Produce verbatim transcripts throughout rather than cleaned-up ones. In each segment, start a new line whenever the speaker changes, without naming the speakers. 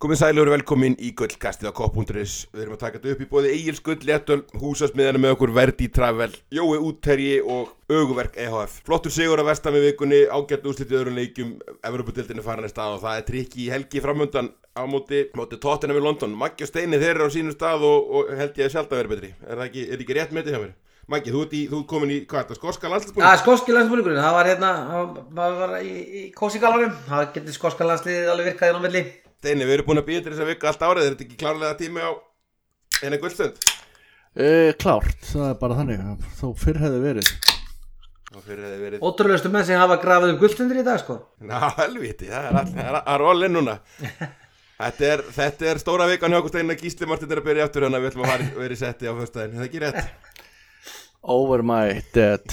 Komið sælir og velkomin í Gullkastið á kopp punktur is. Við erum að taka þetta upp í boði Egils Gull, Léttöl, húsasmiðana með okkur Verdi Travel, Jói Útherji og Öguverk E H F. Flottur sigur að vestan við vikunni, ágætt úrslit í öðrum leikjum, Evrópudeildin er farin af stað og það er trikki í helgi framöndan á móti, móti Tottenham í London. Maggi og Steini þeir eru á sínum stað og, og held ég að sjálf að vera betri. Er það ekki, er ekki rétt metið hjá mér? Maggi, þú ert, í, þú ert komin í, hvað er það, skoska landsliðsbúningurinn?
Já, skoski landsliðsbúningurinn, það var hérna, það var í, í kósigalanum, það getur skoska landsliðið alveg virkaði inn á milli.
Steini, við erum búin að býja til þess að vika allt árið, er þetta ekki klárlega tími á eina gullstund?
Uh, klárt, það er bara þannig, þó fyrr hefði verið.
Þó fyrr hefði verið.
Ótrúlegustu menn sem hafa grafið um gullstundir í dag, sko.
Ná, helviti, það er all, það er all in núna. Þetta er, þetta er stóra vikan hjá okkur Steini, Gísli Martin er að byrja aftur, þannig að við ætlum að vera í setti á föstudaginn, er það ekki rétt?
Over my dead.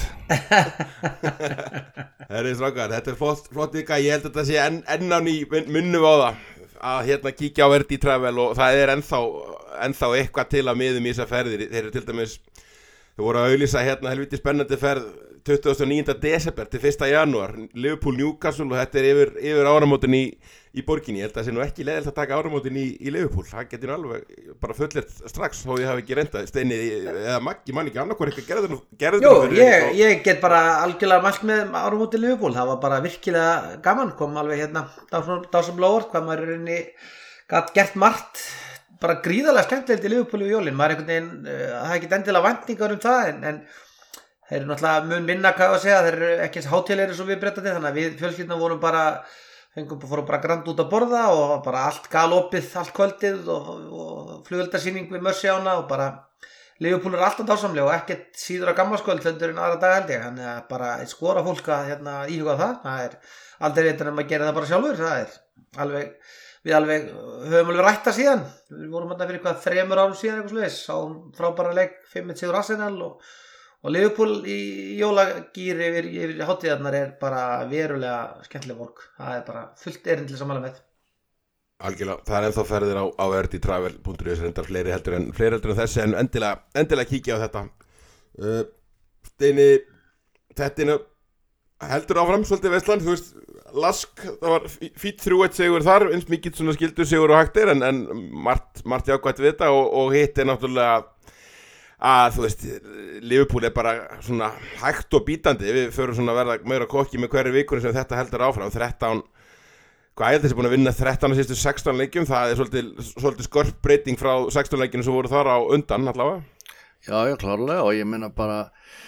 Herri strákar, þetta er flott, flott vika, ég held að þetta sé enn, enn á ný, minnum á það að hérna kíkja á Verdi Travel og það er ennþá, ennþá eitthvað til að miðum í þessa ferðir. Þeir eru til dæmis, þau voru að auglýsa hérna helviti spennandi ferð tuttugasta og níunda desember til fyrsta janúar, Liverpool Newcastle og þetta er yfir, yfir áramótin í, í borginni. Ég held að það sé nú ekki leiðilegt að taka áramótin í, í Liverpool, það getur alveg bara fullirt strax þó ég hafi ekki reyndað. Steini eða Maggi, mann ekki annarkor eitthvað gerður nú gerður
Jú, ég, ég get bara algjörlega mælt með áramóti Liverpool, það var bara virkilega gaman, kom alveg hérna dásamlega óvart hvað maður er inni gat gert margt, bara gríðarlega skemmtilegt í Liverpool í jólin, maður er einhvern veginn, það er ekki endilega væntingar um það en, en þeir eru náttúrulega mun minna hvað að segja, þeir eru ekki eins hátíðlegir eins og við Bretarnir, þannig að við fjölskylduna vorum bara, fengum fórum bara grand út að borða og bara allt galopið allt kvöldið og, og flugveldarsýning við Mörsjána og bara Liverpool er alltaf dásamlega og ekkert síður á gammalskvöld heldur en aðra dag held ég, þannig að bara skora fólk að hérna, íhuga það, það er aldrei reyndar en maður gerir það bara sjálfur, það er alveg, við alveg höfum alveg rætt það síðan, við vorum hérna fyrir eitthvað þremur árum síðan eitthvað svoleiðis, sáum frábæra leik fimm eitt sigur Arsenal og Og Liverpool í jólagýr yfir, yfir hátíðarnar er bara verulega skemmtileg borg. Það er bara fullt erindi til sammála með.
Algjörlega, það er ennþá ferðir á, á verdi travel punktur is reyndar fleiri heldur en, fleiri heldur en þessi en endilega, endilega kíkja á þetta. Uh, Steini, þetta heldur áfram svolítið Vestland, þú veist, Lask, það var fýtt þrjú eitt sigur þar, eins mikið svona skildur sigur og hægt er en, en margt, margt jákvætt við þetta og, og hitt er náttúrulega að þú veist, Liverpool er bara svona hægt og bítandi, við förum svona að verða meira kokki með hverju vikunni sem þetta heldur áfram, þrettán, hvað er þessi búin að vinna þrettán af síðustu sextán leikjum, það er svolítið, svolítið skörp breyting frá sextán leikjum sem voru þar á undan allavega.
Já, já, klárlega og ég meina bara,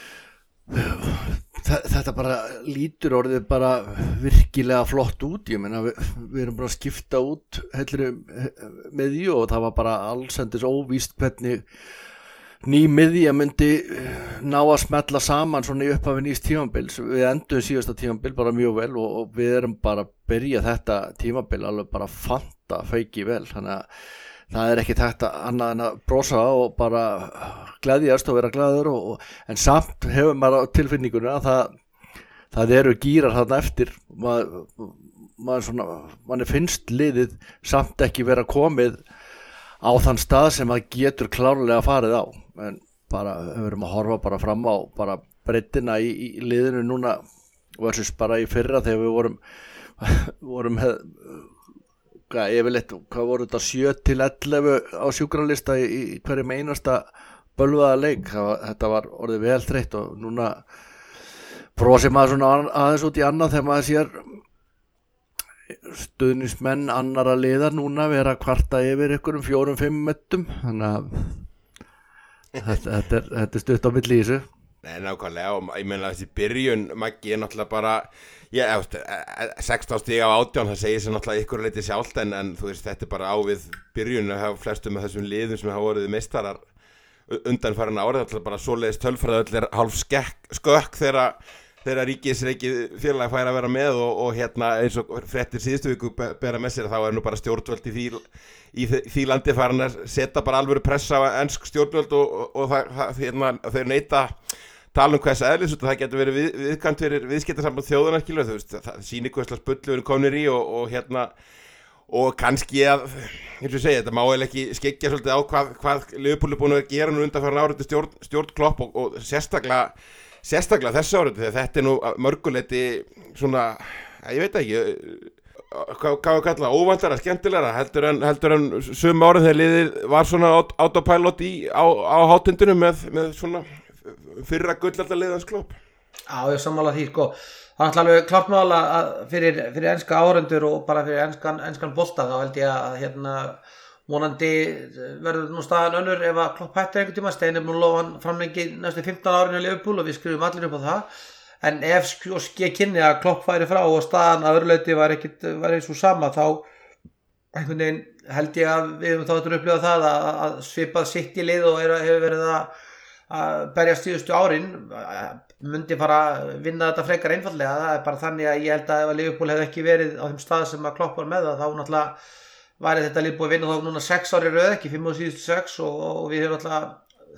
þetta bara lítur orðið bara virkilega flott út, ég meina við, við erum bara að skipta út heilri með því og það var bara allsendis óvíst hvernig ný miðja myndi ná að smetla saman svona í upphafi nýs tímabils. Við endum síðasta tímabil bara mjög vel og, og við erum bara að byrja þetta tímabil alveg bara fanta feiki vel. Þannig að það er ekki þetta annað en að brosa og bara gleðjast og vera glaður og, og, en samt hefur maður á tilfinningunni að það, það eru gírar þarna eftir. Maður, maður svona, manni finnst liðið samt ekki vera komið á þann stað sem það getur klárlega farið á en bara við erum að horfa bara fram á bara breiddina í, í liðinu núna versus bara í fyrra þegar við vorum vorum hef, hvað, yfirleitt, hvað voru þetta sjö til ellefu á sjúkralista í, í hverjum einasta bölvaða leik það, þetta var orðið vel þreytt og núna brosir maður svona aðeins út í annað þegar maður sér stuðnismenn annara liða núna vera kvarta yfir ykkurum fjórum, fimm mettum þannig að þetta, þetta, er, þetta er stutt á milli í þessu.
Nei, nákvæmlega og ég meina þessi byrjun Maggi er náttúrulega bara ég, sextán stig af átján það segir sér náttúrulega ykkur leiti sjálft en, en þú veist þetta er bara á við byrjun að hafa flestum af þessum liðum sem hafa voruð meistarar undanfarin árið alltaf bara svoleiðis tölfræði öll er hálf skekk, skökk þegar þegar ríkisreikið félag fær að vera með og, og hérna eins og fréttir síðustu viku bera með sér þá er nú bara stjórnvöld í því, í því landi farin að setja bara alvöru pressa á ensk stjórnvöld og, og, og það, það, hérna, þeir neita tala um hvers eðlis og það getur verið við, viðkvæmt fyrir viðskiptasamband þjóðunar skilur þú veist það sýnir hverslega spullu við erum komnir í og, og hérna og kannski að eins og segja þetta má eða ekki skeggja svolítið á hvað, hvað Liverpool er búin að gera nú undanfarin árið til stjórn, stjórn Klopp og, og sérstaklega Sérstaklega þessu árið þegar þetta er nú mörguleiti svona, ég veit ekki, hvað hvað við kalla óvæntara, skemmtilegra heldur en, heldur en sum árið þegar liðið var svona autopilot í, á, á hátindunum með, með svona fyrra gullaldaliðans Klopp.
Já, ég sammála því, sko. Það er náttúrulega klart mál að fyrir, fyrir enska árendur og bara fyrir enskan, enskan bolta, þá held ég að hérna vonandi verður nú staðan önnur ef að Klopp hættir einhvern tíma. Steini er nú lofan framlengi næstu fimmtán árin í Liverpool og við skrifum allir upp á það. En ef ske kynni að Klopp færi frá og staðan að öðruleiti var ekkit var eins og sama, þá einhvern veginn held ég að við höfum þá að upplifa það að, að svipað sitt í lið og er, hefur verið að, að berjast síðustu árin myndi fara að vinna þetta frekar einfallega. Það er bara þannig að ég held að ef að Liverpool hefði ekki verið á þeim stað sem að Klopp var með það, þá náttúrulega væri þetta lið búið að vinna þá núna sex ári röð, ekki fimm og síðustu sex og, og við höfum náttúrulega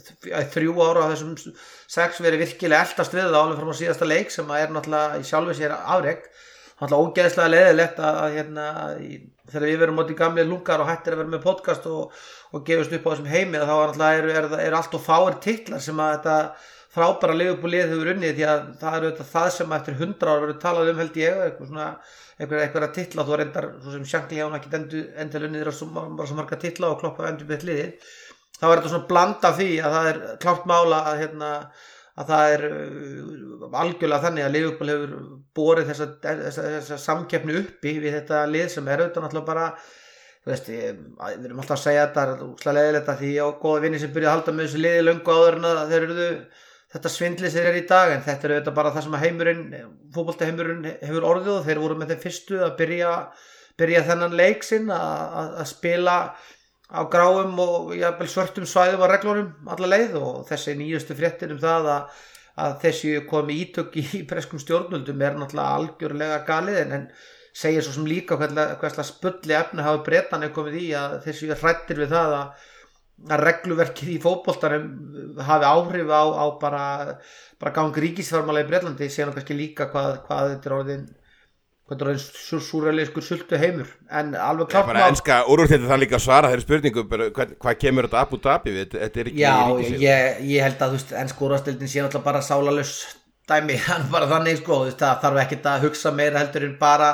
þrjú ára á þessum sex verið virkilega eldast við það alveg fram á síðasta leik sem að er náttúrulega í sjálfu sér afrek. Náttúrulega ógeðslega leiðilegt að, að hérna í, þegar við verum móti gamli lungar og hættir að vera með podcast og, og gefast upp á þessum heimi, þá er náttúrulega er, er, er allt og fáir titlar sem að þetta frábæra Liverpool lið hefur unnið, því að það er auðvitað það sem eftir hundra ára verður talað um held ég, eitthvað svona eitthvað eitthvað titla, þú reyndar svo sem Shankly hefur ekki endur endur unnið þér bara svo marga titla og Klopp endur með liðið. Þá er þetta svona blanda því að það er klárt mála að, hérna, að það er uh, algjörlega þannig að Liverpool hefur borið þessa, þessa, þessa samkeppni uppi við þetta lið sem er auðvitað náttúrulega bara, þú veist, ég, við erum alltaf að segja þetta, það er úrslega leiðilegt að því á góða vinni sem byrja að halda með þessu liði löngu áður en að þeir eru þetta svindlið sem er í dag, en þetta er auðvitað bara það sem að heimurinn, fótboltaheimurinn hefur orðið og þeir voru með þeim fyrstu að byrja, byrja þennan leik sinn að, að spila á gráum og jafnvel svörtum svæðum á reglunum alla leið og þessi nýjustu fréttir um það að, að þessi komi ítök í breskum stjórnvöldum er náttúrulega algjörlega galið en, en segir svo sem líka hverslega spulli efni hafi Bretanir komið í að þessi hrættir við það að, að regluverkið í fótboltanum hafi áhrif á, á bara, bara gang ríkisfjármála í Bretlandi, segir hann kannski líka hvað, hvað þetta er orðin hvað er orðin súrrealiskur sultu heimur en alveg klart
bara enska úrvalsdeildin það líka að svara þeirri spurningu hvað, hvað kemur þetta Abu Dhabi við þetta er ekki
já, ég, ég held að þú veist enska úrvalsdeildin sé náttúrulega bara sálarlaus dæmi, hann bara þannig sko, þú veist það þarf ekkert að hugsa meira heldur en bara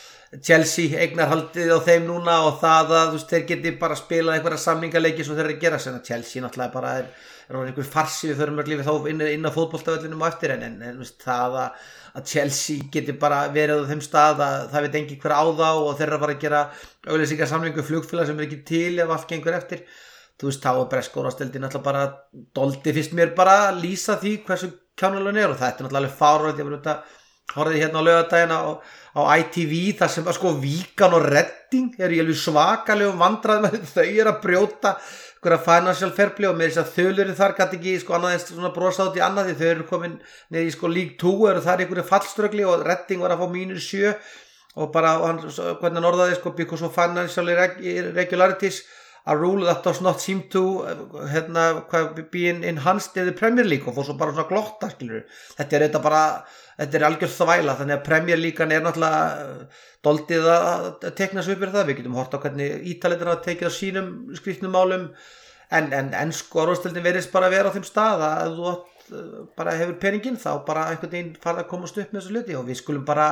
Chelsea eignarhaldið á þeim núna og það að þú veist þeir geti bara spilað einhverja samningaleiki svo þeir eru að gera sem að Chelsea náttúrulega bara er, er einhver farsi við þurfum að þá inn, inn á fótboltavellinum á eftir en, en, en veist, það að, að Chelsea geti bara verið á þeim stað að það veit engin hver á þá og þeir eru að fara að gera auglýsingar samningu flugfélag sem er ekki til ef allt gengur eftir þú veist þá er breska úrvalsdeildin náttúrulega bara doldi fyrst mér bara að lýsa því hversu kjánulegun er og það er náttúrulega alveg fáránlegt ég var út að horfði hérna á laugardaginn á, á I T V þar sem að sko Víkan og Redding eru í alveg svakalegum vandræðum þau eru að brjóta einhverja financial fair play og með þess að þölurinn þar gæti ekki sko annað en svona brosa út í annað því þau eru komin neði í sko League two eru þar einhverju fallströggli og Redding var að fá mínus sjö og bara og hann, hvernig hann orðaði sko because of financial irregularities a rule that does not seem to hérna, be enhanced in the Premier League og fór svo bara svona glotta skilur þetta er þetta bara þetta er algjör þvæla þannig að Premier Leaguean er náttúrulega doldið að tekna sig upp fyrir það við getum hort á hvernig Ítaliðin að tekið á sínum skrýtnum málum en, en ensku úrvalsdeildin verðist bara að vera á þeim stað að þú átt, bara hefur peninginn þá bara einhvern veginn farið að komast upp með þessu hluti og við skulum bara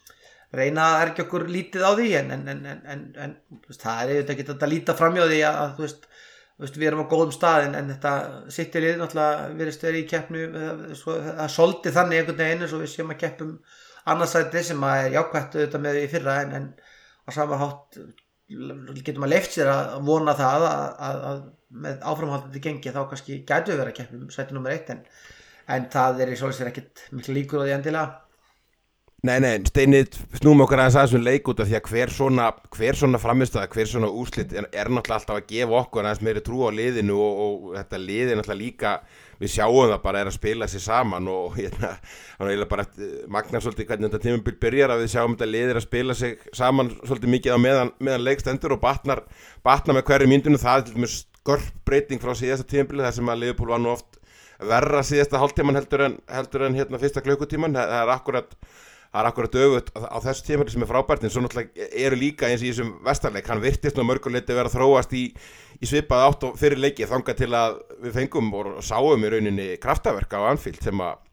reyna að ergja okkur lítið á því en, en, en, en, en veist, það er auðvitað ekki að líta framjá því að, að þú veist Veist, við erum á góðum stað en, en þetta City lið náttúrulega virðist verið í keppnu það soldi þannig einhvern veginn eins og við séum að keppum annarsæti sem að er jákvætt auðvitað með í fyrra en, en á sama hátt getum að leyft sér að vona það að, að, að með áframhaldandi gengi þá kannski gætu við verið að keppum sæti númer eitt en, en það er í svolítið ekkert miklu líkur á því endilega
Nei, nei, Steini, snúum okkur aðeins aðeins um leik út af því að hver svona, hver svona framistæða, hver svona úrslit er, er náttúrulega alltaf að gefa okkur aðeins meiri trú á liðinu og, og þetta liði náttúrulega líka, við sjáum það bara er að spila sér saman og hérna, þannig að bara magnar svolítið hvernig þetta tímabil byrjar að við sjáum þetta liði er að spila sig saman svolítið mikið á meðan, meðan leikstendur og batnar, batnar með hverju myndinu, það er til dæmis skörp breyting frá síðasta tímabili þar sem að Liverpool var nú oft verra síðasta hálftíman heldur en, heldur en hérna fyrsta klukkutíman, það er akkurat Það er akkurat öfugt á þessu tímabili sem er frábært en svo náttúrulega eru líka eins í þessum vestarleik hann virtist nú mörguleiti vera að þróast í, í svipað átt og fyrir leiki þangað til að við fengum og sáum í rauninni kraftaverk á Anfield sem að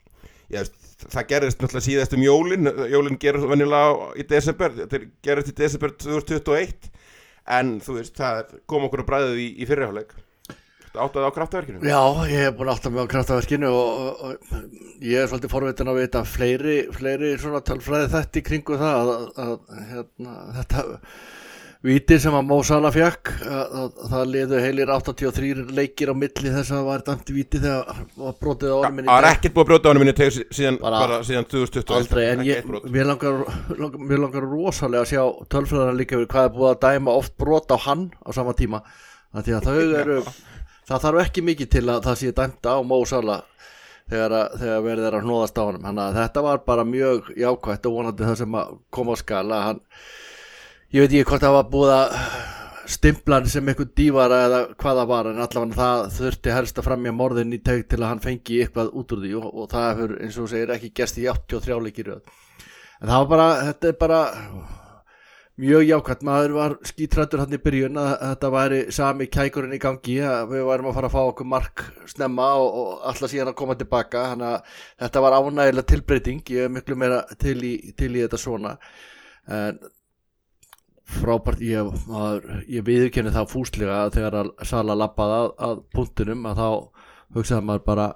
Já, það gerist náttúrulega síðast um jólin Jólin gerist venjulega í desember Þetta gerist í desember tvö þúsund tuttugu og eitt En þú veist, það kom okkur að bræðið í, í fyrriháleik Áttaði á kraftaverkinu?
Já, ég hef búin að átta mig á kraftaverkinu og, og, og ég er svolítið forvitin að vita fleiri, fleiri svona tölfræði þetta í kringu það að, að, að hérna, þetta víti sem að Mo Salah fékk að, að, það liðu heilir áttatíu og þrír leikir á milli þess að það var dæmt víti þegar var brotið á orminni.
Það var ekkert búið að brota á orminni tegur síðan, bara, bara síðan tvö þúsund tuttugu
aldrei, en ég, mér langar, langar, mér langar rosalega að sjá tölfræðina líka við hvað er búið að dæma oft brot á hann á sama tíma að því að þau eru það þarf ekki mikið til að það sé dæmt á Mo Salah þegar, þegar verið er að hnóðast á honum. Þannig að þetta var bara mjög jákvætt og vonandi það sem að koma á skala. Hann, ég veit ekki hvort það var búið að stimpla hann sem eitthvað dývara eða hvað það var, en allavega það þurfti helst að fremja morðin í teig til að hann fengi eitthvað út úr því og, og það hefur, eins og þú segir, ekki gerst í áttatíu og þrjá leiki í röð. En það var bara, þetta er bara mjög jákvæmt, maður var skítrættur hann í byrjun að þetta væri sami kækurinn í gangi, að við værum að fara að fá okkur mark snemma og, og alltaf síðan að koma tilbaka, þannig að þetta var ánægilega tilbreyting, ég er miklu meira til í, til í þetta svona, en frábært, ég, maður, ég viðurkenni það fúslega að þegar að Salah labbaði að, að punktinum að þá hugsaði maður bara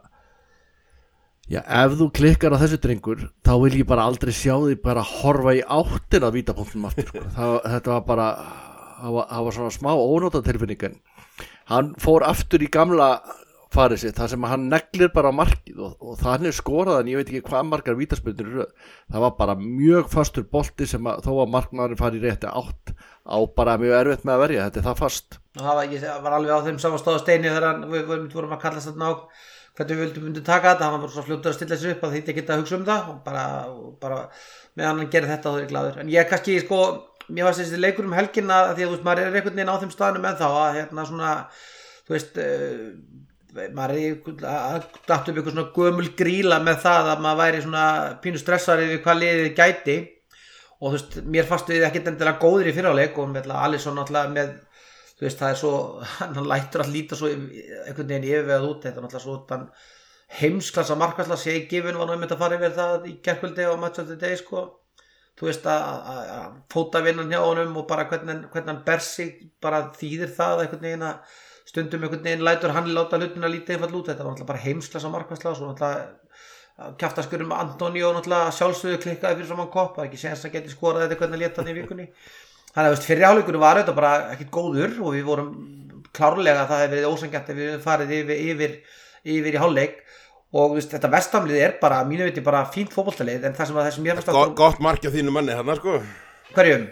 já, ef þú klikkar á þessu drengur þá vil ég bara aldrei sjá því bara horfa í áttina að vítapunktunum aftur sko. það, þetta var bara það var, það var svona smá ónotatilfinning hann fór aftur í gamla farið sitt, þar sem hann neglir bara markið og, og þannig skoraðan, ég veit ekki hvað margar vítaspyrnur það var bara mjög fastur bolti sem að, þó að markmaðurinn fari í rétti átt á bara mjög erfitt með að verja, þetta er það fast
það var, ég var alveg á þeim samastóða steini þegar hann, við, við vorum að kalla þetta ná hvernig við vildum myndi taka þetta, hann var bara svo fljótur að stilla sér upp að því ekki að hugsa um það og bara, og bara meðan hann gerir þetta þá er ég glaður, en ég kannski sko, mér var þessi leikur um helgina því að þú veist, maður er einhvern veginn á þeim staðnum en þá að hérna svona, þú veist uh, maður er að datt upp eitthvað svona gömul gríla með það að maður væri svona pínu stressaður yfir hvað liðið gæti og þú veist, mér fannst við ekkert endilega góðir í fyrrháleik og með Alisson náttúrulega með þú veist, það er svo, hann lætur að líta svo einhvern veginn yfirvegað út, þetta er náttúrulega svo þann heimsklassa markværsla sé í gifun var nú einmitt að fara yfir það í gærkvöldi og match of the day sko, þú veist að fótavinnan hjá honum og bara hvernig, hvernig hann ber sig, bara þýðir það einhvern veginn að stundum einhvern veginn lætur hann láta hlutina lítið einfall út, þetta var náttúrulega bara heimsklassa markværsla og svo náttúrulega kjaftaskurum Antonio náttúrulega sjálfsögðu klikkaði fyrir saman kopp, það er ekki séns að geti skorað þetta hvernig létt hann í vikunni. Þannig að fyrir hálfleikurinn var þetta bara ekkert góður og við vorum klárlega að það hefði verið ósanngjarnt ef við farið yfir, yfir, yfir í hálfleik og veist, þetta Vestamlið er bara, mínu viti, bara fínt fótboltalið en það sem, það sem ég fannst
að... Gott mark á þínu manni þarna sko.
Hverjum?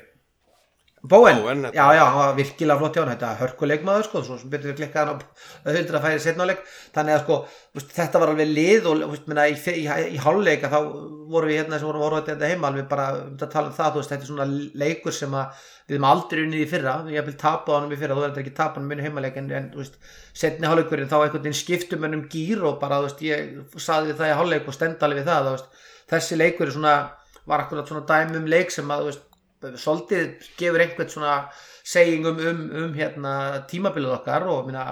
Bowen?
Bowen
já, já, hann var virkilega flott hjá hann, þetta hörkuleikmaður sko, svo sem betur við klikkaði hann á hundra að færi setnáleik, þannig að sko, veist, þetta var alveg lið og veist, minna, í, í, í hálfleik að þá vorum við hérna sem vorum að horfa þetta heima alveg bara um að tala um það, þú veist, þetta er svona leikur sem að við erum aldrei unnið í fyrra, ég vil tapa á hann í fyrra, þú verður ekki tapa hann minn heimaleik en, en þú veist, setni hálfleikurinn þá einhvern veginn skiptum ennum gír og bara, þú veist, ég saði við það í hálfleik og stend alveg við það, þú veist, þessi leikur svona, var akkurat svona dæmi um leik sem að, þú veist, svolítið gefur einhvern svona seging um, um, um hérna tímabilið okkar og minna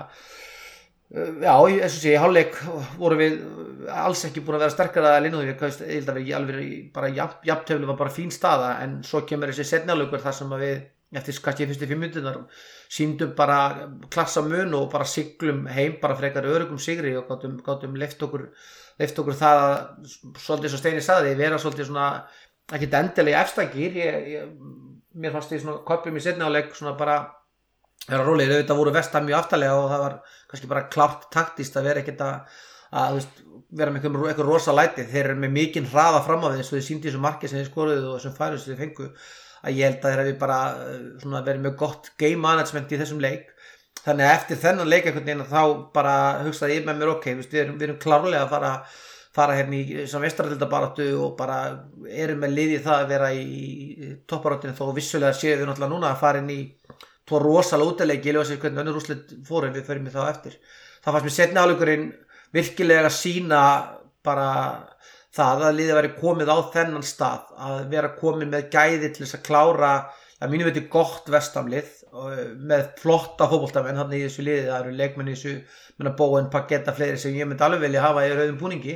já, eins og sé, í hálfleik vorum við alls ekki búin að vera sterkara að linna því, ég held að við alveg bara jafntöflu var bara fín staða en svo kemur þessi seinni hálfleikur þar sem að við eftir kannski fyrstu fimm mínúturnar sýndum bara klassa mun og bara siglum heim bara frekar öruggum sigri og gátum, gátum leyft okkur leyft okkur það að svolítið svo Steini sagði, vera svolítið svona ekki endilega efstakir ég, ég, mér fannst því svona köplum í seinni hálfleik svona bara vera rólegir, auðvitað voru Vestam mjög aftalega og það var kannski bara klárt taktist að vera ekkert að, að veist, vera með eitthvað, eitthvað rosa læti, þeir eru með mikinn hraða fram á því eins og þið sýndi þessu marki sem þið skoruðu og þessum færum sem þið fengu að ég held að þeir hefði bara svona, verið með gott game management í þessum leik þannig að eftir þennan leik einhvern veginn þá bara hugsaði ég með mér ok, veist, við, erum, við erum klárlega að fara fara hérna í meistaradeildarbaráttu og bara erum með liði það að vera í toppbaráttunni þó vissulega séu við náttúrulega núna að fara inn í tvo rosalega útileiki, ég ljósa hvernig önnur úrslit fóru við förum við þá eftir. Það fannst mér seinni hálfleikurinn virkilega sína bara það að liðið væri komið á þennan stað, að vera komið með gæði til þess að klára, að mínu veit gott Vestamlið með flotta fótboltamenn hann í þessu liði, það eru leikmenn í þessu, menna Bowen, Paketa, fleiri sem ég myndi alveg vilja hafa í rauðum búningi.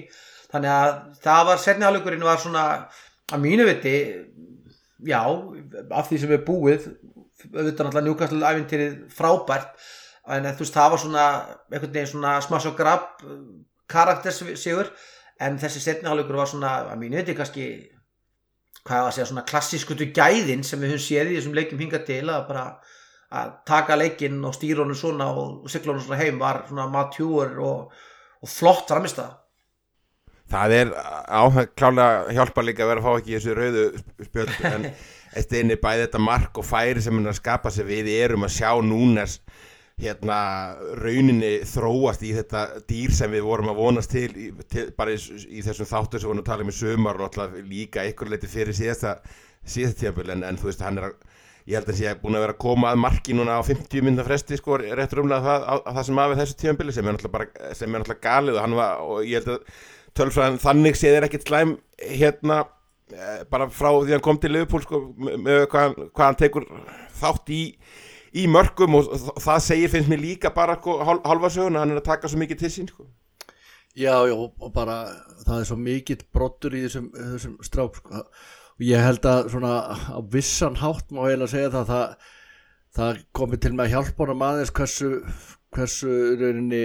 þannig að það var seinni hálfleikurinn var svona að mínu viti já, af því sem er búið auðvitað náttúrulega Newcastle ævintýrið frábært en þú veist það var svona einhvern veginn svona smash og grab karaktersigur en þessi seinni hálfleikur var svona að mínu viti kannski hvað að segja svona klassískutu gæðin sem við höfum séð í þessum leikjum hingað til að bara að taka leikinn og stýra honum svona og sigla honum svona heim var svona mature og, og flott framistæða.
Það er áhæg klálega hjálpa líka að vera að fá ekki þessu rauðu spjöld en eftir einni bæði þetta mark og færi sem hann að skapa sig við erum að sjá Núnes hérna rauninni þróast í þetta dýr sem við vorum að vonast til, í, til bara í, í þessum þáttum sem við vorum að tala um í sumar og alltaf líka ykkur leiti fyrir síðasta síðasta tímabil en, en þú veist hann er að ég held að sé búin að vera að koma að marki núna á fimmtíu mínútna fresti sko rétt rúmlega það, á, á það sem af er þessu tímabili sem er náttúrulega bara sem er náttúrulega galið og hann var og ég held að tölfræðin þannig séð er ekkert slæm hérna bara frá því hann kom til Liverpool sko með hvað, hvað hann tekur þátt í í mörkum og það segir finnst mér líka bara sko hálfa söguna hann er að taka svo mikið til sín sko.
Já, já og bara það er svo mikill brottur í þessum, þessum strák sko og ég held að svona á vissan hátt má eiginlega segja það það, það komi til með að hjálpa honum aðeins hversu hversu rauninni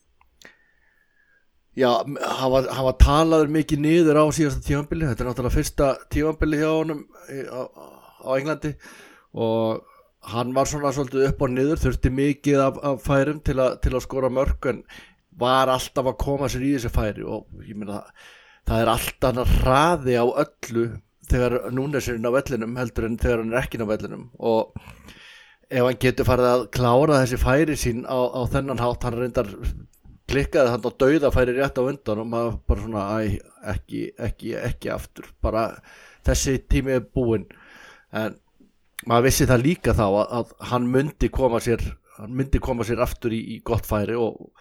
já, hafa, hafa talaður mikið niður á síðasta tímabili þetta er náttúrulega fyrsta tímabili hjá honum á, á Englandi og hann var svona svolítið upp og niður þurfti mikið af, af færum til, a, til að skora mörk en var alltaf að koma sér í þessi færi og ég meina það er alltaf hraði á öllu þegar Núnes er inn á vellinum heldur en þegar hann er ekki inn á vellinum og ef hann getur farið að klára þessi færi sín á, á þennan hátt hann reyndar klikkaði hann á dauða færi rétt á undan og maður bara svona æ, ekki, ekki, ekki aftur bara þessi tími er búinn en maður vissi það líka þá að, að hann myndi koma sér hann myndi koma sér aftur í, í gott færi og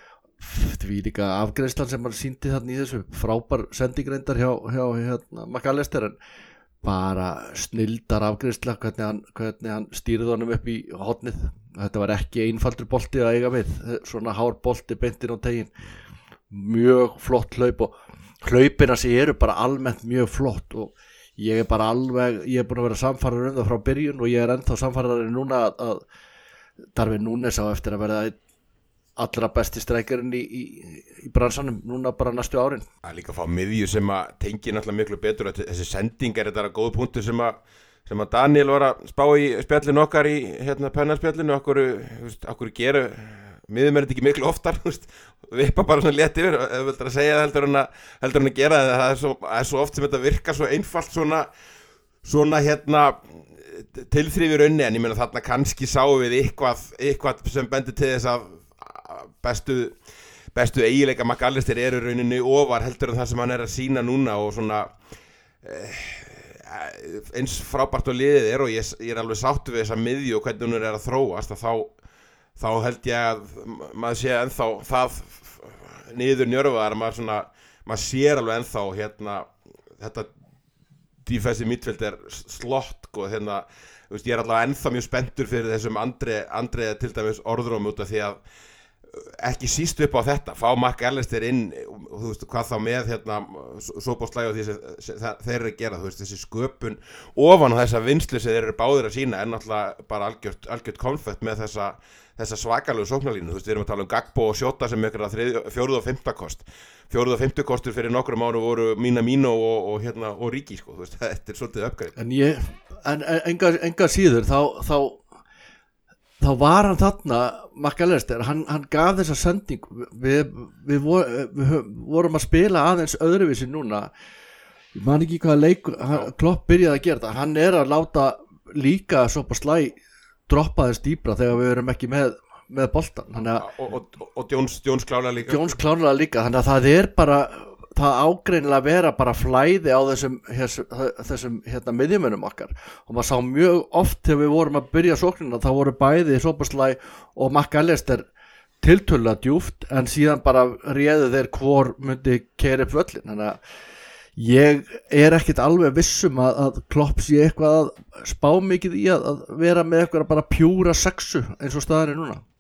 því líka afgreiðslan sem hann sýndi þarna í þessu frábær sendingreyndar hjá, hjá hérna, McAllister en bara snildar afgreiðsla hvernig hann, hvernig hann stýrði honum upp í hornið þetta var ekki einfaldur bolti að eiga við svona hár bolti beintin á tegin mjög flott hlaup og hlaupina sem eru bara almennt mjög flott og ég er bara alveg ég er búin að vera samfærður um það frá byrjun og ég er ennþá samfærðari núna að, að Darwin Núnes á eftir að verða allra besti strækjarinn í, í, í bransanum núna bara næstu árin.
Það er líka að fá miðju sem að tengi náttúrulega miklu betur þessi sending er þetta góð punktu sem að, sem að Daniel var að spá í spjallinu okkar í hérna pennarspjallinu okkur, okkur gera miðum er þetta ekki miklu oftar vippa bara svona létt yfir ef þú vildir að segja það heldur hann að, heldur hann að gera það er svo, er svo oft sem þetta virkar svo einfalt svona, svona hérna tilþrifir önni en ég meina þarna kannski sáum við eitthvað, eitthvað sem bendir til þess að bestu, bestu eiginleika McAllister eru rauninni ofar heldur en það sem hann er að sína núna og svona eh, eins frábært og liðið er og ég, ég er alveg sáttu við þessa miðju og hvernig hún er að þróast að þá, þá held ég að maður sé ennþá það niður njörfaðar maður, svona, maður sér alveg ennþá hérna, þetta defensive midfield er slott og hérna, ég er alveg ennþá mjög spenntur fyrir þessum Andri, Andri til dæmis orðrum út af því að ekki síst upp á þetta fá McAllister inn og þú veist hvað þá með hérna sóbóðslægi og því sem þeir eru að gera þú veist þessi sköpun ofan á þessa vinslu sem þeir eru báðir að sína er náttúrulega bara algjört, algjört konfett með þessa, þessa svakalegu sóknarlínu þú veist við erum að tala um Gagbo og Shota sem ykkur að fjóruð og fimmta kost fjóruð og fimmtu kostur fyrir nokkrum áru voru Minamino og, og hérna og Ríki sko þú veist þetta er svolítið uppgreið
en ég en enga, enga síður þá þá þá var hann þarna McAllister, hann, hann gaf þessa sending við, við, vor, við vorum að spila aðeins öðruvísi núna ég man ekki hvaða leik Klopp byrjaði að gera það, hann er að láta líka Sopa Slæ droppa þess dýbra þegar við erum ekki með, með boltan a,
og, og, og Jones, Jones klálega líka
Jones klálega líka, þannig að það er bara það ágreinilega að vera bara flæði á þessum, þessum, þessum hérna, miðjumönnum okkar og maður sá mjög oft þegar við vorum að byrja sóknina þá voru bæði Szoboszlai og McAllister tiltölulega djúpt en síðan bara réðu þeir hvor myndi keyra upp völlin þannig að ég er ekkit alveg vissum að, að Klopp sé eitthvað að spá mikið í að, að vera með eitthvað bara pjúra sexu eins og staðan er núna.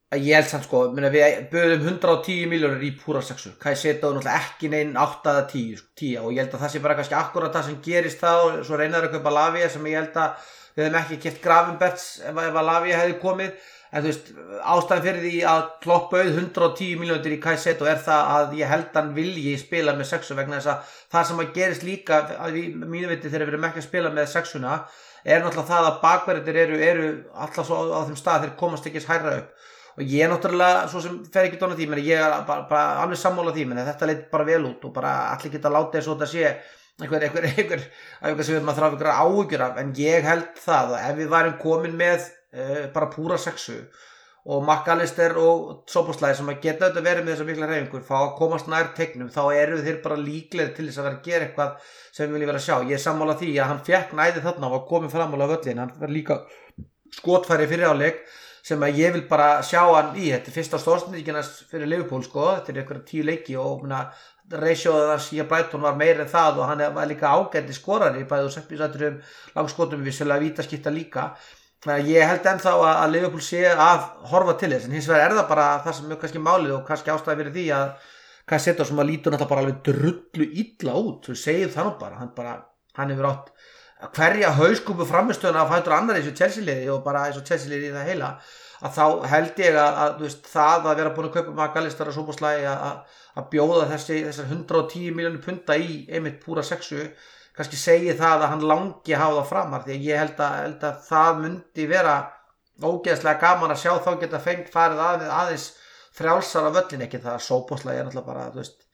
ég held samt sko, minna, við böðum hundrað og tíu milljónir í púra sexu, Caicedo náttúrulega ekki neinn átta eða tíu og ég held að það sé bara kannski akkurat það sem gerist þá, svo reynaður að kaupa Lavia sem ég held að við hefum ekki keypt Gravenberts ef, ef að Lavia hefði komið, en þú veist ástæðan fyrir því að Klopp bauð hundrað og tíu milljónir í Caicedo er það að ég held hann vilji spila með sexu vegna þess að það sem að gerist líka að við, mínu viti þegar við erum ekki að spila með sexuna er náttúrulega það að bakverðir eru, eru alltaf svo á þeim stað þeir komast ekki hærra upp og ég náttúrulega svo sem fer ekki dóna því menn ég er bara, bara alveg sammála því menn þetta leit bara vel út og bara allir geta látið svo þetta sé einhver, einhver, einhver, einhver sem við maður þarf ykkur áhyggjur af en ég held það að ef við værum komin með uh, bara púra sexu og McAllister og Szoboszlai sem að geta þetta verið með þessa mikla hreyfingur fá að komast nær teiknum þá eru þeir bara líklegir til þess að vera að gera eitthvað sem við viljum vera að sjá ég er sammála því að hann fékk næði þarna og var komin fram á völlin hann var líka skotfæri fyrir áleik sem að ég vil bara sjá hann í þetta er fyrsta stórstendingina fyrir Liverpool sko þetta er eitthvað tíu leiki og ratioð þess í að Brighton var meira en það og hann var líka ágæti skorari bæði og setjum langskotum við sérlega vítaskipta líka ég held ennþá að Liverpool sé að horfa til þess en hins vegar er það bara það sem er kannski málið og kannski ástæði fyrir því að Caicedo sem að lítur náttúrulega bara alveg drullu illa út þú segir það nú bara hann, bara, hann hefur átt hverja hauskúpu framistöðuna af hættur annar eins og Chelsea-liði og bara eins og Chelsea-liði í það heila að þá held ég að, að veist, það að vera búin að kaupa McAllister og Szoboszlai að, að bjóða þessi, þessar hundrað og tíu milljónir punta í einmitt púra sexu kannski segi það að hann langi hafa það framar því ég held að, held að það myndi vera ógeðslega gaman að sjá þá geta fengt farið að, aðeins frjálsar af völlin ekki það að Szoboszlai er náttúrulega bara þú veist,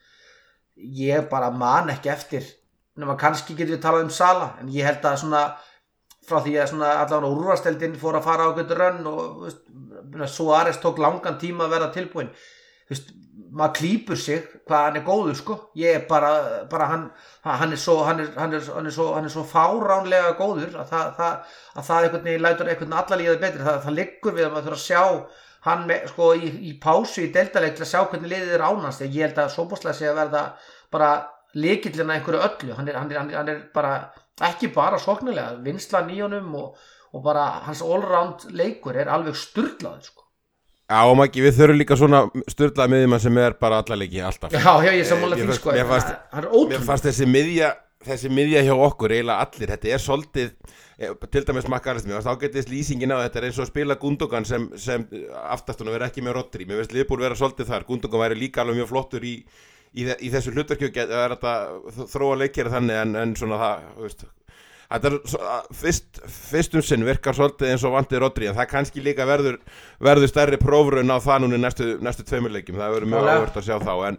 ég bara man ekki eftir nema kannski getum við talað um Sala en ég held að svona frá því að svona allavega úrvarsdeildin fór að fara á götu rönn og veist, Suárez tók langan tíma að verða tilbúin þú veist, maður klípur sig hvað hann er góður sko ég er bara, bara hann, hann er svo hann er, hann er, hann er svo, hann er svo fáránlega góður að það, það, að það einhvern veginn lætur einhvern allar líða betri það, það liggur við að maður þurfa að sjá hann með, sko í, í pásu í deildarleik til að sjá hvernig liðið er ánast ég held að Szoboszlai sé að verða bara lykillinn að einhverju öllu hann er, hann er, hann er bara ekki bara sóknarlega vinslan í honum og, og bara hans allround leikur er alveg sturlaður sko
Já, og Maggi, við þurfum líka svona sturlaða miðjumann sem er bara alla leiki alltaf.
Já, já, ég sammála því sko.
Mér fannst,
hann er ótrúlega.
Mér fannst þessi miðja, þessi miðja hjá okkur eiginlega allir. Þetta er svolítið, til dæmis McAllister, mér fannst ágætist lýsingin á þetta er eins og að spila Gundogan sem, sem aftast hún verið ekki með Rodri. Mér finnst Liverpool vera svolítið þar. Gundogan væri líka alveg mjög flottur í, í, í þessu hlutverki og það er þetta þróa leikjari þannig en, en svona það, veist, þetta er fyrst, fyrst um sinn virkar svolítið eins og vantið Rodri en það kannski líka verður, verður stærri prófraun á það núna í næstu, næstu tveimur leikjum það verður mjög áhvert að sjá þá en,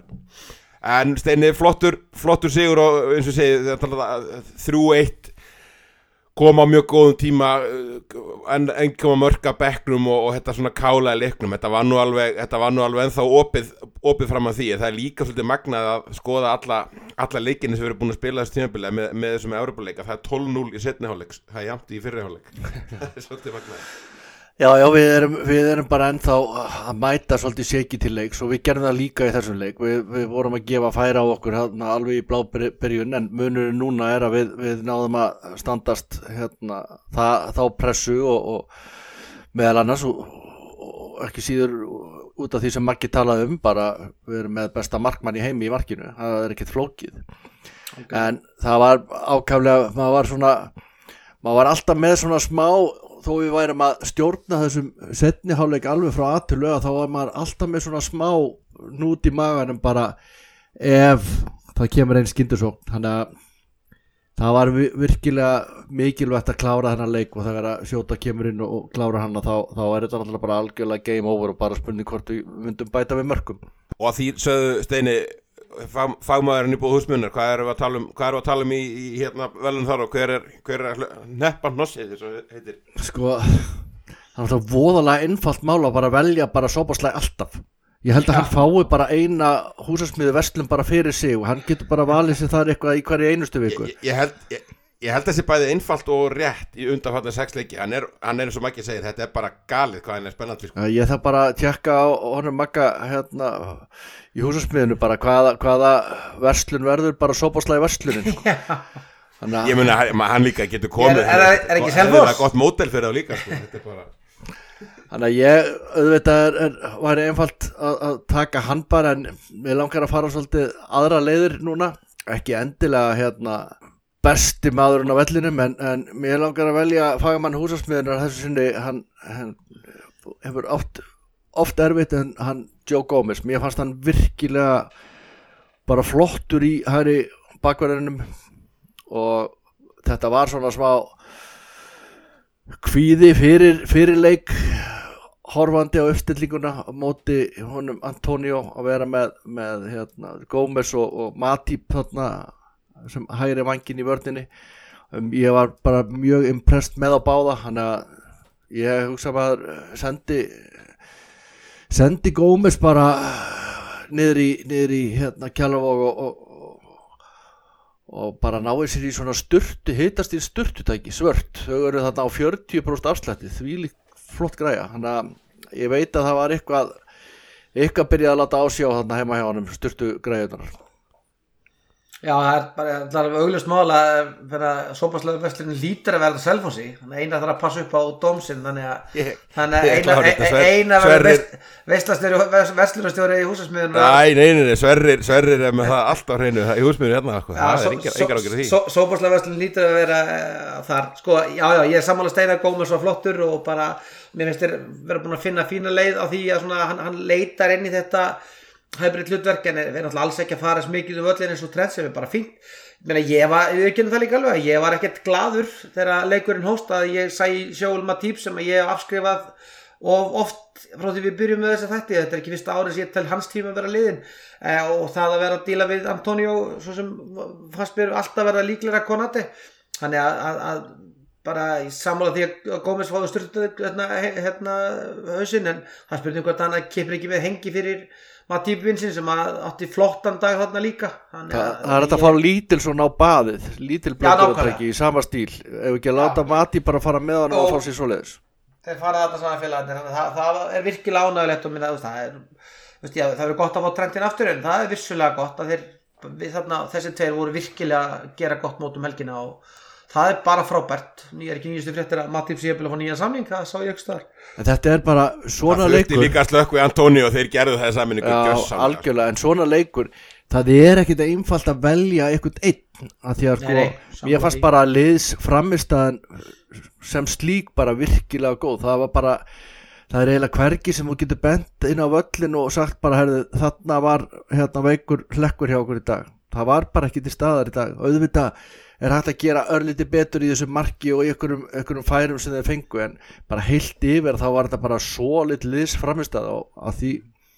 en Steini flottur, flottur sigur og eins og segi þrjú eitt koma á mjög góðum tíma en, en koma mörka bekknum og, og þetta svona kálaði leiknum þetta var nú alveg, þetta var nú alveg ennþá opið, opið fram að því en það er líka svolítið magnað að skoða alla, alla leikinni sem við erum búin að spila þessu tímabilið með, með þessum Evrópuleika það er tólf núll í seinni hálfleik það er jafnt í fyrri hálfleik það er svolítið magnað
Já, já, við erum, við erum bara ennþá að mæta svolítið séki til leiks og við gerðum það líka í þessum leik. Við, við vorum að gefa færa á okkur hérna, alveg í blábyrjun en munurinn núna er að við, við náðum að standast hérna, það, þá pressu og, og meðal annars og, og ekki síður út af því sem Maggi talaði um bara við erum með besta markmann í heimi í markinu. Það er ekkert flókið. Okay. En það var ákaflega, maður var svona, maður var alltaf með svona smá þó við værum að stjórna þessum seinni hálfleik alveg frá að til löga þá var maður alltaf með svona smá nút í maganum bara ef það kemur einn skyndisókn þannig að það var virkilega mikilvægt að klára þennan leik og þegar að Sjóta kemur inn og klára hann þá, þá er þetta alltaf bara algjörlega game over og bara spurning hvort við myndum bæta við mörkum
og að því sögðu Steini fag, fagmaðurinn í búið húsmunnar hvað erum við að tala um, hvað erum við að tala um í, í hérna velun þar og hver er, hver er neppan hnossið þess að heitir
sko það var svo voðalega einfalt mál að bara velja bara Szoboszlai alltaf ég held að ja. Hann fái bara eina húsasmiði verslun bara fyrir sig og hann getur bara valið sér þar eitthvað í hverju einustu viku
ég, ég held ég, ég held þessi bæði einfalt og rétt í undanfallin sex leiki hann er, hann er eins og Maggi segir þetta er bara galið hvað hann er spennandi sko.
Ég þarf bara að tjekka á honum Magga hérna í húsasmiðinu bara hvaða, hvaða verslun verður bara Szoboszlai verslunin sko.
Þannig, ég meina hann líka getur komið
er, er, er, er ekki Selfoss?
Það er gott mótel fyrir það líka sko. Þetta er bara
Þannig að ég auðvitað er, er, var einfalt að, að taka hann bara en við langar að fara svolítið aðra leiðir núna, ekki endilega hérna besti maðurinn á vellinum en, en mér langar að velja fagamann húsasmiðunar þessu sinni, hann, hann hefur oft, oft erfitt en hann Joe Gomez, mér fannst hann virkilega bara flottur í hægri bakverðinum og þetta var svona smá kvíði fyrir, fyrir leik horfandi á uppstillinguna á móti honum Antonio að vera með, með hérna, Gómez og, og Matip þarna sem hægri vangin í vörninni. Um, ég var bara mjög impressed með á báða, þannig að ég hugsa maður sendi sendi Gómez bara niður í, niður í hérna Kjalarvog og, og og bara náði sér í svona sturtu, hitast í sturtutæki, svört, þau eru þarna á fjörutíu prósent afslætti, því líkt flott græja, þannig að ég veit að það var eitthvað, eitthvað byrjaði að láta ásjá þarna heima hjá honum, sturtu græjunar.
Já, það er bara, það er augljóst mál að vera sópaslegu verslunum lítur að verða Selfossi, þannig að eina þarf að passa upp á dómsinn, þannig að
Ég-
þannig að
ég
eina,
klára þetta,
e-
Sverrir-
eina verður
Sverrir-
veistlastjóri verslunarstjóri í húsasmiðunum.
Æ, nei, nei, nei, Sverrir, Sverrir er með það allt á hreinu í húsmiður hérna, sko. það er engar, engar ágjur því.
Sópaslegu verslunum lítur að vera uh, þar, sko, já, já, ég er sammála Steinar Gómez var flottur og bara, mér finnst þér vera búin að finna fína leið á því að svona, hann, hann leitar inn í þetta hybrid hlutverk en er náttúrulega alls ekki að fara svo mikið um völlin eins og trend sem er bara fínt. Ég meina, ég var, ég kynna það líka alveg að ég var ekkert glaður þegar leikurinn hóst að ég sæ Joel Matip sem að ég hef afskrifað og oft frá því við byrjum með þessa þætti, þetta er ekki fyrsta árið sem ég tel hans tíma að vera liðin eh, og það að vera að díla við Antonio svo sem fannst mér alltaf verða líklega Konate, þannig að, að, að bara í sammála því að Gómez fáði styrtu hérna, hérna hausinn en það spurning hvort hann kipir ekki með hengi fyrir Matip vinsinn sem að átti flottan dag þarna líka. Þannig
Það,
að
það er þetta að fara lítil svona á baðið, lítil blöndurutæki í sama stíl, ef ekki að láta Matip bara fara með hann og fá sér svoleiðis.
Þeir fara þarna saman félagarnir, þannig að það, það er virkilega ánægulegt og minna, það er, veist ég, það er gott að fá trendin aftur en það er vissulega gott að þeir, við, þarna, þessi tveir voru virkilega að gera gott mót um helgina og það er bara frábært. Ég er ekki nýjustu fréttir að Matip sé að fá nýjan samning, það sá ég ekki staðar.
En þetta er bara svona
Það þurfti
leikur.
líka slökk við Antonio og þeir gerðu það saminningu
Já,
gjörsamlega.
algjörlega, en svona leikur það er ekkit einfalt að velja einhvern einn, að því að
Nei, nei,
sko
sammála
ég fannst
því.
bara liðs framistæðan sem slík bara virkilega góð, það var bara það er eiginlega hvergi sem þú getur bent inn á völlin og sagt bara, herðu, þarna var hérna veikur hlekkur hjá okkur í dag, það var bara ekki til staðar í dag, auðvitað er hægt að gera örlítið betur í þessu marki og í einhverjum, einhverjum færum sem þeir fengu en bara heilt yfir þá var þetta bara svo lit liðs framistæð og að því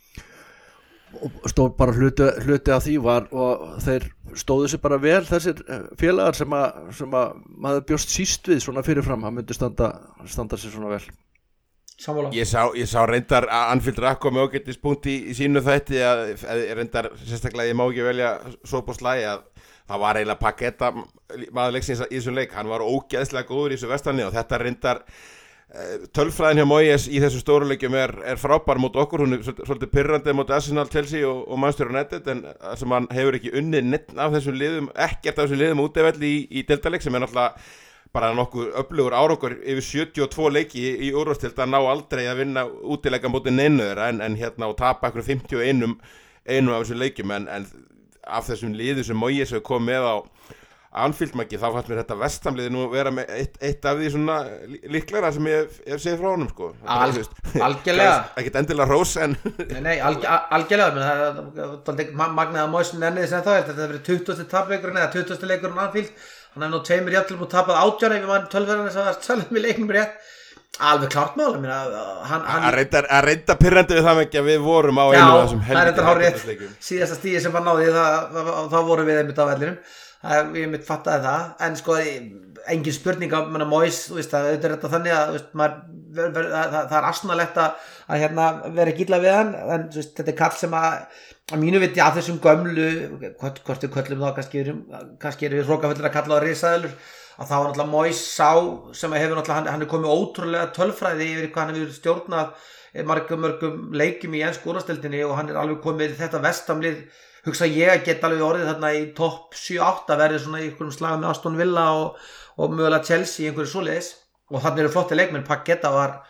og stóð bara hluti, hluti af því var og þeir stóðu sér bara vel þessir félagar sem að, sem að maður bjóst síst við svona fyrirfram að myndi standa, standa sér svona vel.
Sammála.
Ég sá, ég sá reyndar að Anfield Rakko með ágættispunkt í, í sínu þætti að, að reyndar sérstaklega ég má ekki velja sópaslægi að það var eiginlega Paketa maður leiksins í þessum leik, hann var ógeðslega góður í þessu vestanni og þetta reyndar tölfræðin hjá Moyes í þessu stóruleikjum er, er frábær mót okkur, hún er svolítið pirrandi mót Arsenal, Chelsea og, og Manchester United en sem hann hefur ekki unnið neitt af þessum liðum, ekkert af þessum liðum útivelli í, í deildarleik sem er náttúrulega bara nokkuð öflugur árangur yfir sjötíu og tvo leiki í, í úrvalsdeild að ná aldrei að vinna útileika móti neinu þeirra en, en hérna og tapa einhverjum fimmtíu og einn einum af þessum leikjum en, en af þessum liðum sem Moyes hefur komið með á Anfield-mæki þá fannst mér þetta vestamliði nú vera með eitt, eitt af því svona líklara sem ég hef séð frá honum sko.
Al, algjörlega
ekkert endilega rós en
Nei, nei alg, algjörlega það er magnað að Moyes nenniði sem þá þetta hefur verið tuttugasti tapleikurinn eða tuttugasti leikurinn Anfield hann hefur nú tveimur jafnvel og tapað átján ef mann tölverðan þess að það tölum við leiknum rétt alveg klárt mál
að reynda, reynda pirrandi við það ekki að við vorum á einu af þessum
helviti síðasta stíði sem var náði þá vorum við einmitt á vellinum ég mitt fattaði það en sko engin spurning á Moyes það er þetta þannig að veist, maður, ver, ver, það, það er asnalegt að, að hérna, vera ekki illa við hann en veist, þetta er kall sem að að mínu viti að þessum gömlu hvort, hvort við köllum þá kannski erum, kannski erum við hrókafullir að kalla á risaðilur að þá var náttúrulega Moyes sá sem hefur náttúrulega hann, hann er komið ótrúlega tölfræði yfir hvað hann hefur stjórnað margum mörgum leikjum í ensku úrvalsdeildinni og hann er alveg komið þetta vestamlið hugsa ég að geta alveg orðið þarna í topp sjö átta verið svona í einhverjum slag með Aston Villa og, og mögulega Chelsea í einhverju svoleiðis og þannig eru flotti leikmenn Paketa var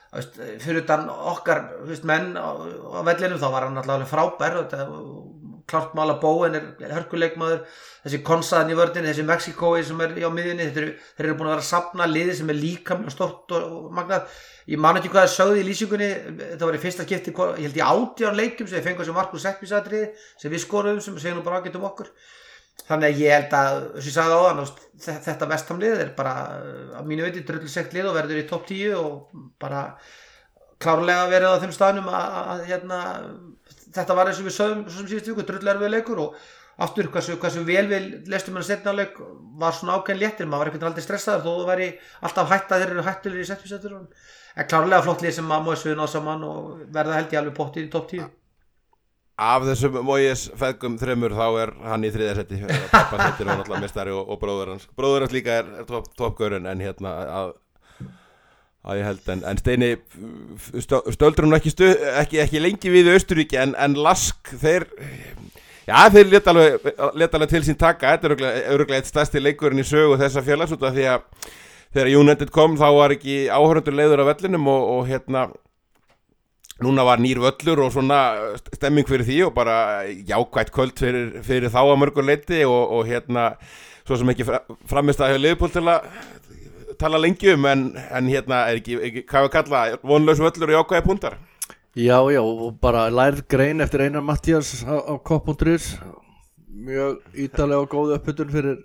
veist, fyrir utan okkar veist, menn á, á vellinum þá var hann alltaf frábær og þetta klart mála Bóen er hörkuleikmaður, þessi Konsaðan í vördinni, þessi Mexikói sem er á miðjunni, þeir eru, þeir eru búin að vera að safna liði sem er líka mjög stórt og, og magnað. Ég man ekki hvað það sögði í lýsingunni, þetta var í fyrsta skipti, ég held í átján leikjum sem við fengum sem Markus Seppísatriði sem við skoruðum sem segjum nú bara ágætt um okkur. Þannig að ég held að, sem ég sagði áðan, þetta West Ham lið er bara að mínu viti drullusegt lið og verður í topp tíu og bara klárlega verið á þeim staðnum að, að hérna þetta var eins og við sögum sem síðust viku drullerfið leikur og aftur hversu, hversu vel við lestum hann að setna leik var svona ákveðin léttir, maður var einhvern aldrei stressaður þó það væri alltaf hætt að þeir eru hættulegir í setjumsettur en klárlega flott lið sem að Moyes við náð saman og verða held ég alveg pottið í topp tíu.
Af þessum Moyes feðgum þremur þá er hann í þriðja seti pappa settir og náttúrulega mestari og, og bróður hans bróður hans líka er, er toppgaurinn en hérna að að ég held, en, en Steini stöldur hún ekki, stu, ekki, ekki lengi við Austurríki, en, en Lask þeir, já þeir leta alveg, leta alveg til sín taka, þetta er örugglega eitt stærsti leikurinn í sögu þessa félags út af því að þegar United kom þá var ekki áhorfendur leiður af vellinum og, og hérna núna var nýr völlur og svona stemming fyrir því og bara jákvætt kvöld fyrir, fyrir þá að mörgur leiti og, og hérna svo sem ekki framist að hjá Liverpool til að tala lengi um en, en hérna er ekki, ekki hvað við kalla vonlaus völlur og jákvæði púntar.
Já, já, og bara lærð grein eftir Einar Matthías á, á K punktur is mjög ítalega og góð uppbytun fyrir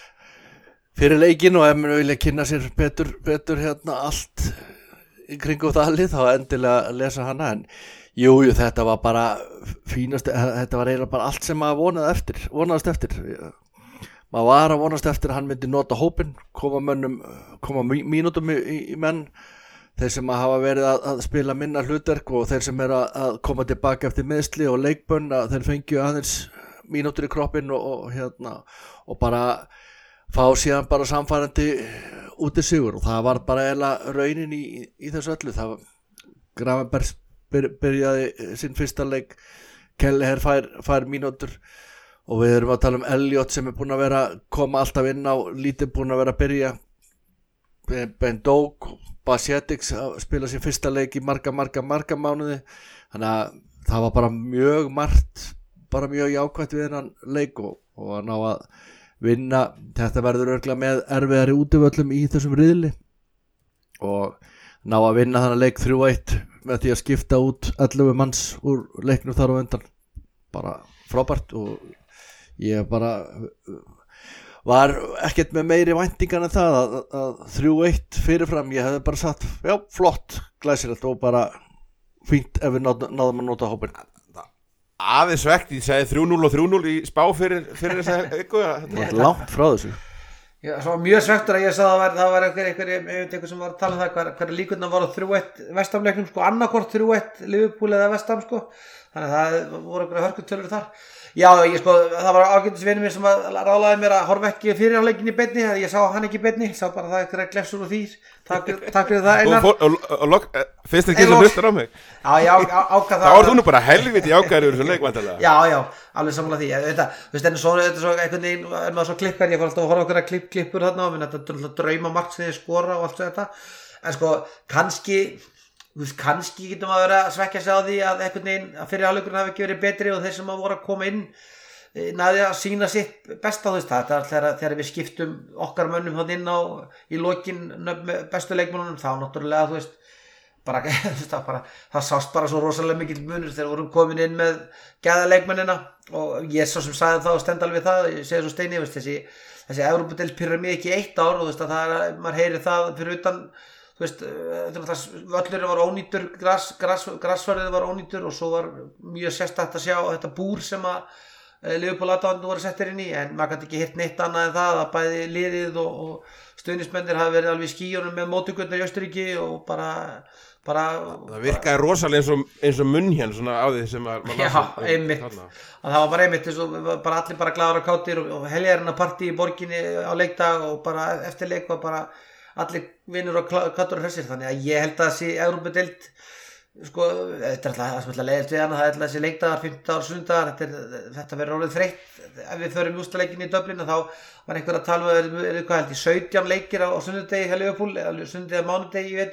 fyrir leikinn og ef maður vilja kynna sér betur, betur hérna allt í kringum það lið þá endilega lesa hana en jú, jú, þetta var bara fínast, þetta var eiginlega bara allt sem maður vonaði eftir, vonaðist eftir maður var að vonast eftir að hann myndi nota hópin, koma mönnum, koma mínútum í, í menn, þeir sem að hafa verið að, að spila minna hlutverk og þeir sem er að, að koma tilbaka eftir meðsli og leikbönn að þeir fengju aðeins mínútur í kroppin og, og hérna og bara fá síðan bara samfærandi út í sigur og það var bara eiginlega raunin í, í þessu öllu, það Gravenberg byr, byrjaði sinn fyrsta leik, Kelleher fær, fær mínútur og við erum að tala um Elliot sem er búin að vera koma alltaf inn á, lítið búin að vera að byrja Ben Doak, Bajcetic spila sín fyrsta leik í marga, marga, marga mánuði þannig að það var bara mjög margt bara mjög jákvætt við hennan leik og, og að ná að vinna þetta verður örugglega með erfiðari útivöllum í þessum riðli og ná að vinna þannig leik þrjú eitt með því að skipta út ellefu manns úr leiknum þar á undan bara frábært og ég bara var ekkert með meiri væntingar en það að, að þrjú eitt fyrirfram ég hefði bara sagt, já, flott glæsilegt og bara fínt ef við náð, náðum að nota hópin
aðeins vekt, ég segi þrjú núll og þrjú núll í spá fyrir, fyrir þess að eitthvað
það var langt frá þessu
Já, svo mjög svektur að ég sagði að það var, það var einhver, einhver, einhver, einhver sem var að tala um það hver, hver líkurnar voru þrjú eitt West Ham leiknum sko, annarkvort þrjú eitt Liverpool eða West Ham sko, þannig að það voru einhverja hörkutölur þar. Já, ég sko, það var ágætisvinur mér sem að ráðlaði mér að horfa ekki fyrir á leikinni í beinni, að ég sá hann ekki í beinni, sá bara það eitthvað glefsur og þýr, takk, takk fyrir það Einar.
Og, og, og, og finnst þér ekki sem hlustar á mig?
Já, já, ákvað það.
Þá er þú nú bara helviti ákvæður úr þessu leik vantarlega.
Já, já, alveg sammála því, þetta, þú veist, en svo, þetta svo einhvern veginn, er maður svo klippar, ég fór alltaf að horfa okkur að klipp, klippur þarna og minn, þetta er drauma margt sem þið skora og allt svo þetta, en sko, kannski, þú veist, kannski getum að vera að svekja sig á því að einhvern veginn að fyrir hálfleikurinn hafi ekki verið betri og þeir sem að voru að koma inn næði að sína sitt besta, þú veist, það er þegar, þegar við skiptum okkar mönnum þannig inn á í lokin bestu leikmönnunum þá náttúrulega, þú veist, bara, það, bara það sást bara svo rosalega mikill munur þegar vorum komin inn með gæða leikmennina og ég svo sem sagði það og stend alveg það, ég segi svo Steini, veist, þessi þessi Evrópudeild pyrrar mig ekki eitt ár og þú veist að það er, maður heyri það fyrir utan þú veist, völlurinn var ónýtur gras, gras, grasverðið var ónýtur og svo var mjög sérstakt að sjá þetta búr sem að Liverpool aðdáðanir voru settir inn í en maður gæti ekki hirt neitt annað en það að bæði liðið og, og stuðningsmennir hafi verið alveg í skýjunum með móttökurnar í Austurríki og bara, bara
það virkaði rosalega eins og, eins og munn hérna svona á því sem að
já, einmitt, að það var bara einmitt eins og bara allir bara glaður og kátir og, og heljarina partí í borginni á leikdag og bara eftir leik var bara allir vinnur og kattur og hressir þannig að ég held að þessi Evrópudeild sko, þetta er alltaf það sem ætla að leiðast við hana það er alltaf þessi leikdagar, fimmtudagar, sunnudagar þetta, þetta verður orðið þreytt ef við förum í úrslitaleikin í Dublin þá var einhver að tala um er, er, hvað held ég, sautján leikir á, á sunnudegi hjá Liverpool eða sunnudegi að mánudegi í vetur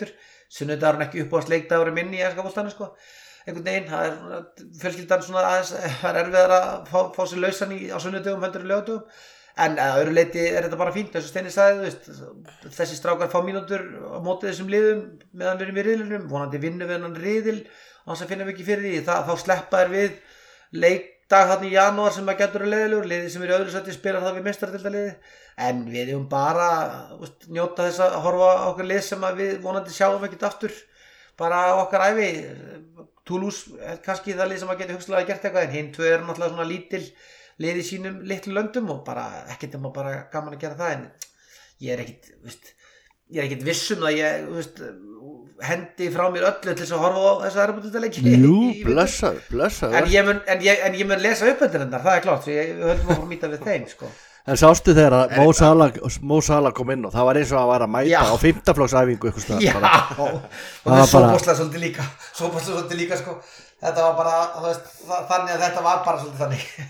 sunnudagurinn ekki uppáðast leikdagur minn í enska boltanum sko, einhvern veginn, það er fjölskyldan svona aðeins, það er erfiðar að fá, fá sér lausan í, á sunnudögum heldur í laugardögum, en að öðru leiti er þetta bara fínt, eins og Steini sagði, þú veist, þessi strákar fá mínútur á móti þessum liðum meðan við erum í riðlinum, vonandi vinnum við hennan riðil, annars að finnum við ekki fyrir því, það, þá sleppa þér við leikdag þarna í janúar sem að getur að leiðilegur, liðið sem er í öðru sæti spilar það við meistaradeildarliði, en við erum bara veist, njóta þess að horfa á okkar lið sem að við vonandi sjáum ekkert aftur bara á okkar ævi. Toulouse er kannski það lið sem að geta hugsalega gert eitthvað, en hinn tvö eru náttúrulega svona lítil lið í sínum litlu löndum og bara ekkert um að bara gaman að gera það, en ég er ekkert veist, ég er ekkert viss um að ég veist, hendi frá mér öllu til þess að horfa á þessa Evrópudeildarleiki.
Jú, blessað, blessað.
En ég mun, en ég, en ég mun lesa upp undir hennar, það er klart, svo ég höldum að fara að mýta við þeim, sko.
En sástu þegar að Mo Salah, Mo Salah kom inn og það var eins og að vera að mæta
Já.
á fimmtaflokksæfingu eitthvað staðar.
Já,
bara.
og það er sóboslega svolítið líka, sóboslega svolítið líka, sko. Þetta var bara, þú veist, þannig að þetta var bara svolítið þannig.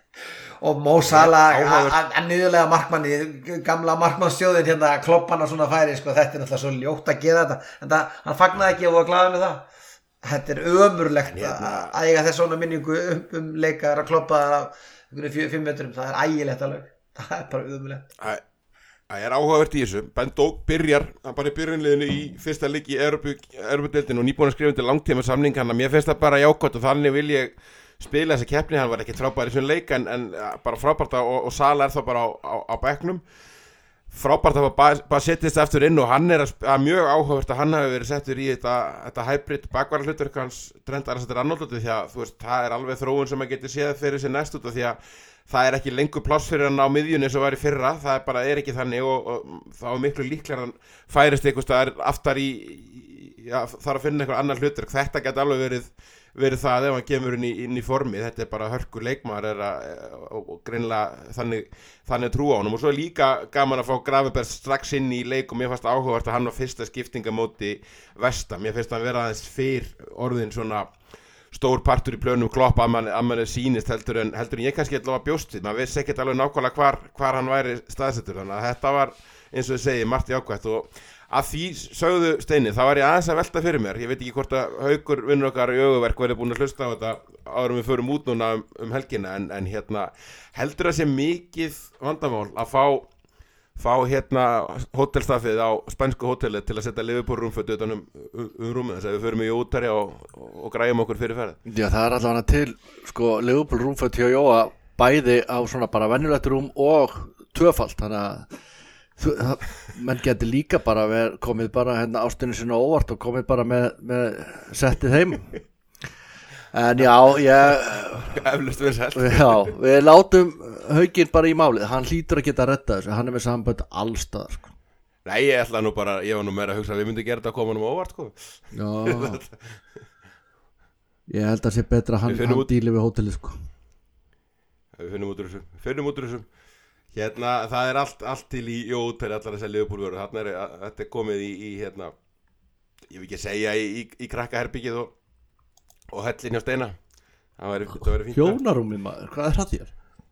Og Mo Salah, að niðurlega markmanni, gamla markmannsstjóðin hérna, kloppana svona færi, sko, þetta er náttúrulega svo ljótt að gera þetta, en það, hann fagnaði ekki og var glaður með það. Þetta er ömurlegt hérna, að eiga þess svona minningu um, um leikar að kloppa það á fimm metrum, það er ægilegt alveg, það er bara ömurlegt.
Það er áhugavert í þessu, Bendó byrjar, hann bara í byrjunliðinu í fyrsta leik í Evrópudeildinni og nýbúin að skrifa undir langtíma samning, hann að mér finnst það bara jákvæmt og þannig vil ég spila þessa keppni, hann var ekki frábær í svona leik en, en bara frábært og, og Salah er þá bara á, á, á bekknum, frábært að bara setjast aftur inn og hann er að, að mjög áhugavert að hann hafi verið settur í þetta, þetta hybrid bakvarðarhlutverk hans Trent Alexander-Arnold því að þú veist, það er alveg þróun sem að geti séð fyrir sér næst út af því að það er ekki lengur pláss fyrir hann á miðjunni eins og var í fyrra, það er bara er ekki þannig og, og þá er miklu líklega hann færist eitthvað staðar aftar í, já, þarf að finna eitthvað annar hlutverk, þetta geti alveg verið verið það ef hann kemur inn í, inn í formi, þetta er bara hörkur leikmaður er að, og, og greinlega þannig, þannig trú á honum og svo er líka gaman að fá Gravenberg strax inn í leik og mér fannst áhugavert að hann var fyrsta skiptinga móti Vesta, mér finnst hann vera aðeins fyrr orðin svona stór partur í plönum Klopp að mann, að mann er sýnist heldur en, heldur en ég kannski ætla að bjóst við, maður veist ekkert alveg nákvæmlega hvar, hvar hann væri staðsettur, þannig að þetta var eins og þið segi margt jákvætt og að því sögðu Steini, þá var ég aðeins að velta fyrir mér, ég veit ekki hvort að Haukur vinnur okkar í Öguverk verið búin að hlusta á þetta áður við förum út núna um, um helgina en, en hérna heldur það sé mikið vandamál að fá fá hérna hótelstafið á spænsku hóteli til að setja Liverpool rúmföt utan um, um, um rúmið þess að við förum í útari og, og, og græjum okkur fyrir ferð.
Já, það er allavega til sko Liverpool rúmföt hjá Jóa bæði á svona bara venjulegt rúm og tvöfalt, þannig að Þú, menn geti líka bara ver, komið bara hérna ástunni sinna óvart og komið bara með, með settið heim en já ég,
eflust við selt
já, við látum Haukinn bara í málið, hann hlýtur að geta að redda þessu, hann er með sambönd allstaðar sko.
Nei, ég ætla nú bara, ég var nú meira að hugsa að við myndum gera þetta að koma nú óvart sko.
Já ég held að sé betra að hann, hann út... díli við hótelið sko.
Við finnum út úr þessu, finnum út úr þessu Hérna, það er allt, allt til í jótæri allar þessar Liverpool-vörur, þarna er þetta er komið í, í hérna, ég vil ekki segja í, í, í krakkaherbyggið og, og hellin hjá Steina, það væri, það væri fínt.
Hjónarúmið maður, hvað er það þér?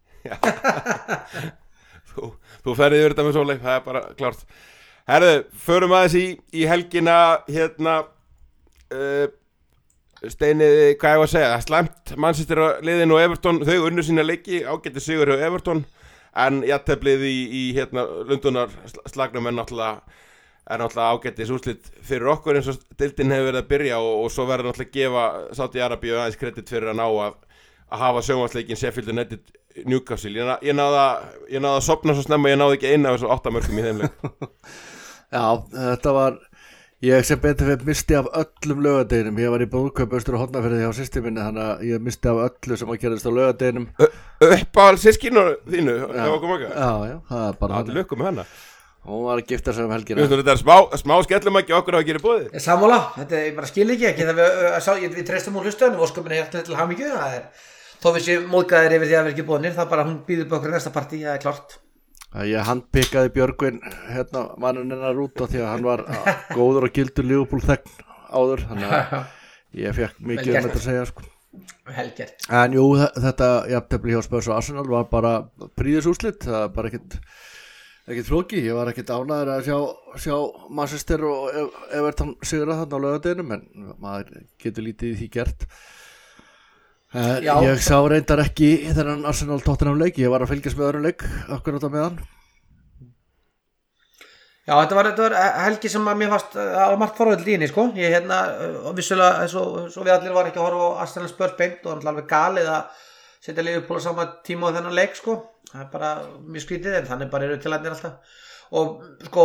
þú, þú ferði yfir þetta með Sóley, það er bara klárt. Herðu, förum aðeins í, í helgina, hérna, uh, Steini, hvað ég var að segja, slæmt Manchester liðin og Everton, þau unnu sína leiki, ágæti sigur hjá Everton, en jafnteflið í, í hérna Lundunar slagnum er náttúrulega er náttúrulega ágætis úrslit fyrir okkur eins og deildin hefur verið að byrja og, og svo verður náttúrulega að gefa Saudi-Arabíu aðeins kredit fyrir að ná að, að hafa sjónvarpsleikinn Sheffield United Newcastle. Ég, ég náði að ég náði að sofna svo snemma, ég náði ekki eina af þessu átta mörkum í þeim leik.
Já, þetta var ég sem betur fyrir misti af öllum laugardeginum, ég var í brúðkaup austur og Hornafirði hjá systir minni, þannig að ég misti af öllu sem að gerast á laugardeginum.
Uppáhald systkinu þínu, það var komið
Já, já, það er bara
það er lukku með hana.
Hún var að gifta sig um helgina.
Við þetta er smá, smá skellum ekki okkur að gera bóðið.
Sammála, þetta er bara skil ekki, ekki það við, við treystum hún hlustaðinu og ósköpun er hjartlega til hamingju, það er þó við séum móðgæðir yfir því að vera ekki bóðnir, það bara hún býður upp okkur næsta partí, það er klárt.
Ég handpikaði Björgvin hérna manninn hennar út á því að hann var góður og gildur Liverpool þegn áður, þannig að ég fekk mikið um þetta að segja sko.
Helgert.
En jú, þetta jafntefli hjá Spurs og Arsenal var bara prýðisúrslit, það var bara ekkert ekkert flóki, ég var ekkert ánæður að sjá, sjá Manchester og Everton sigra þarna á laugardeginum en maður getur lítið í því gert. Uh,
Já.
ég sá reyndar ekki þennan Arsenal Tottenham leik, ég var að fylgjast með öðrum leik akkurat á meðan.
Já, þetta var, þetta var helgi sem að mér fannst á margt forvöld í henni, sko. Ég hérna, og vissulega, eins og, svo við allir var ekki að horfa á Arsenal Spurs beint og það var alveg galið að setja Liverpool á sama tíma á þennan leik, sko. Það er bara mjög skrítið en þannig bara eru tilætnir alltaf. Og, sko,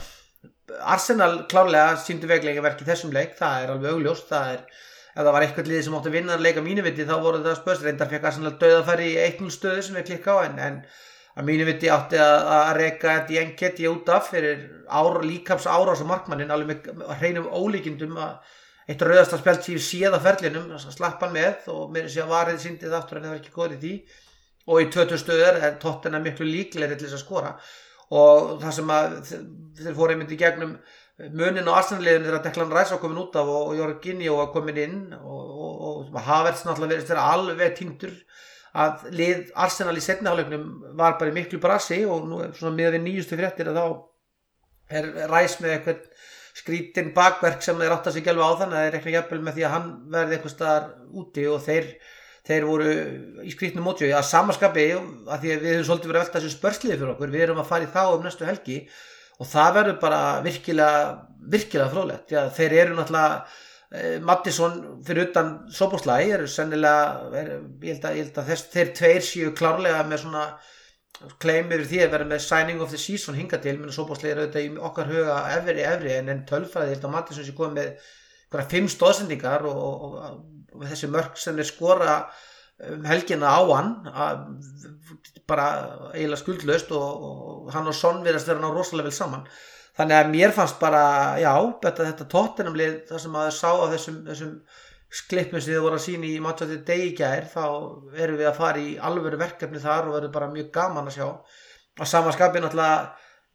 Arsenal klárlega sýndu veikleika verk í þessum leik, það er alveg augljóst, það er, ef það var eitthvað liðið sem átti að vinna að leika mínu viti þá voru það Spurs, reyndar fekk Arsenal dauðafæri í eitt núll stöðu sem við klikka á en, en að mínu viti átti að, að reka þetta í enketti út af fyrir ár, líkams árás á markmannin alveg með hreinum ólíkindum að eitt rauðasta spjald síðu séð af ferlinum slapp hann með og mér sé að varið síndi það aftur en það var ekki góður í því og í tvö tvö stöður er Tottenham miklu líklegri til þess að skora og það sem að þeir fóru einmitt í gegnum munin á Arsenal-liðinu þegar Declan Rice var komin út af og, og Jorginho var komin inn og, og, og Havertz náttúrulega verið þeirra alveg týndur að lið Arsenal í seinni hálfleiknum var bara í miklu brasi og nú svona miðað við nýjustu fréttir að þá er Rice með eitthvað skrítinn bakverk sem þeir átt að sig alveg á þannig að þeir rekna jafnvel með því að hann verði eitthvað staðar úti og þeir, þeir voru í skrítnum mótjó að samaskapi að því að við höfum svolítið verið að velta þessu spörsliði fyrir okkur, við erum að fara í þá um næstu helgi og það verður bara virkilega, virkilega fróðlegt, já þeir eru náttúrulega eh, Mattisson fyrir utan Szoboszlai eru sennilega, er, ég held að, ég held að þess, þeir tveir séu klárlega með svona claim yfir því að vera með signing of the season hinga til, menn Szoboszlai er auðvitað í okkar huga efri, efri en enn tölfræði, ég held að Mattisson sé komið með einhverja fimm stoðsendingar og, og, og, og þessi mörk sem þeir skora um helgina á hann að, bara eiginlega skuldlaust og, og hann og Son virðast vera ná rosalega vel saman þannig að mér fannst bara, já, þetta, þetta Tottenham lið, það sem að sá á þessum, þessum klippum sem þið voru að sína í Match of the Day í gær, þá erum við að fara í alvöru verkefni þar og verður bara mjög gaman að sjá á sama skapi náttúrulega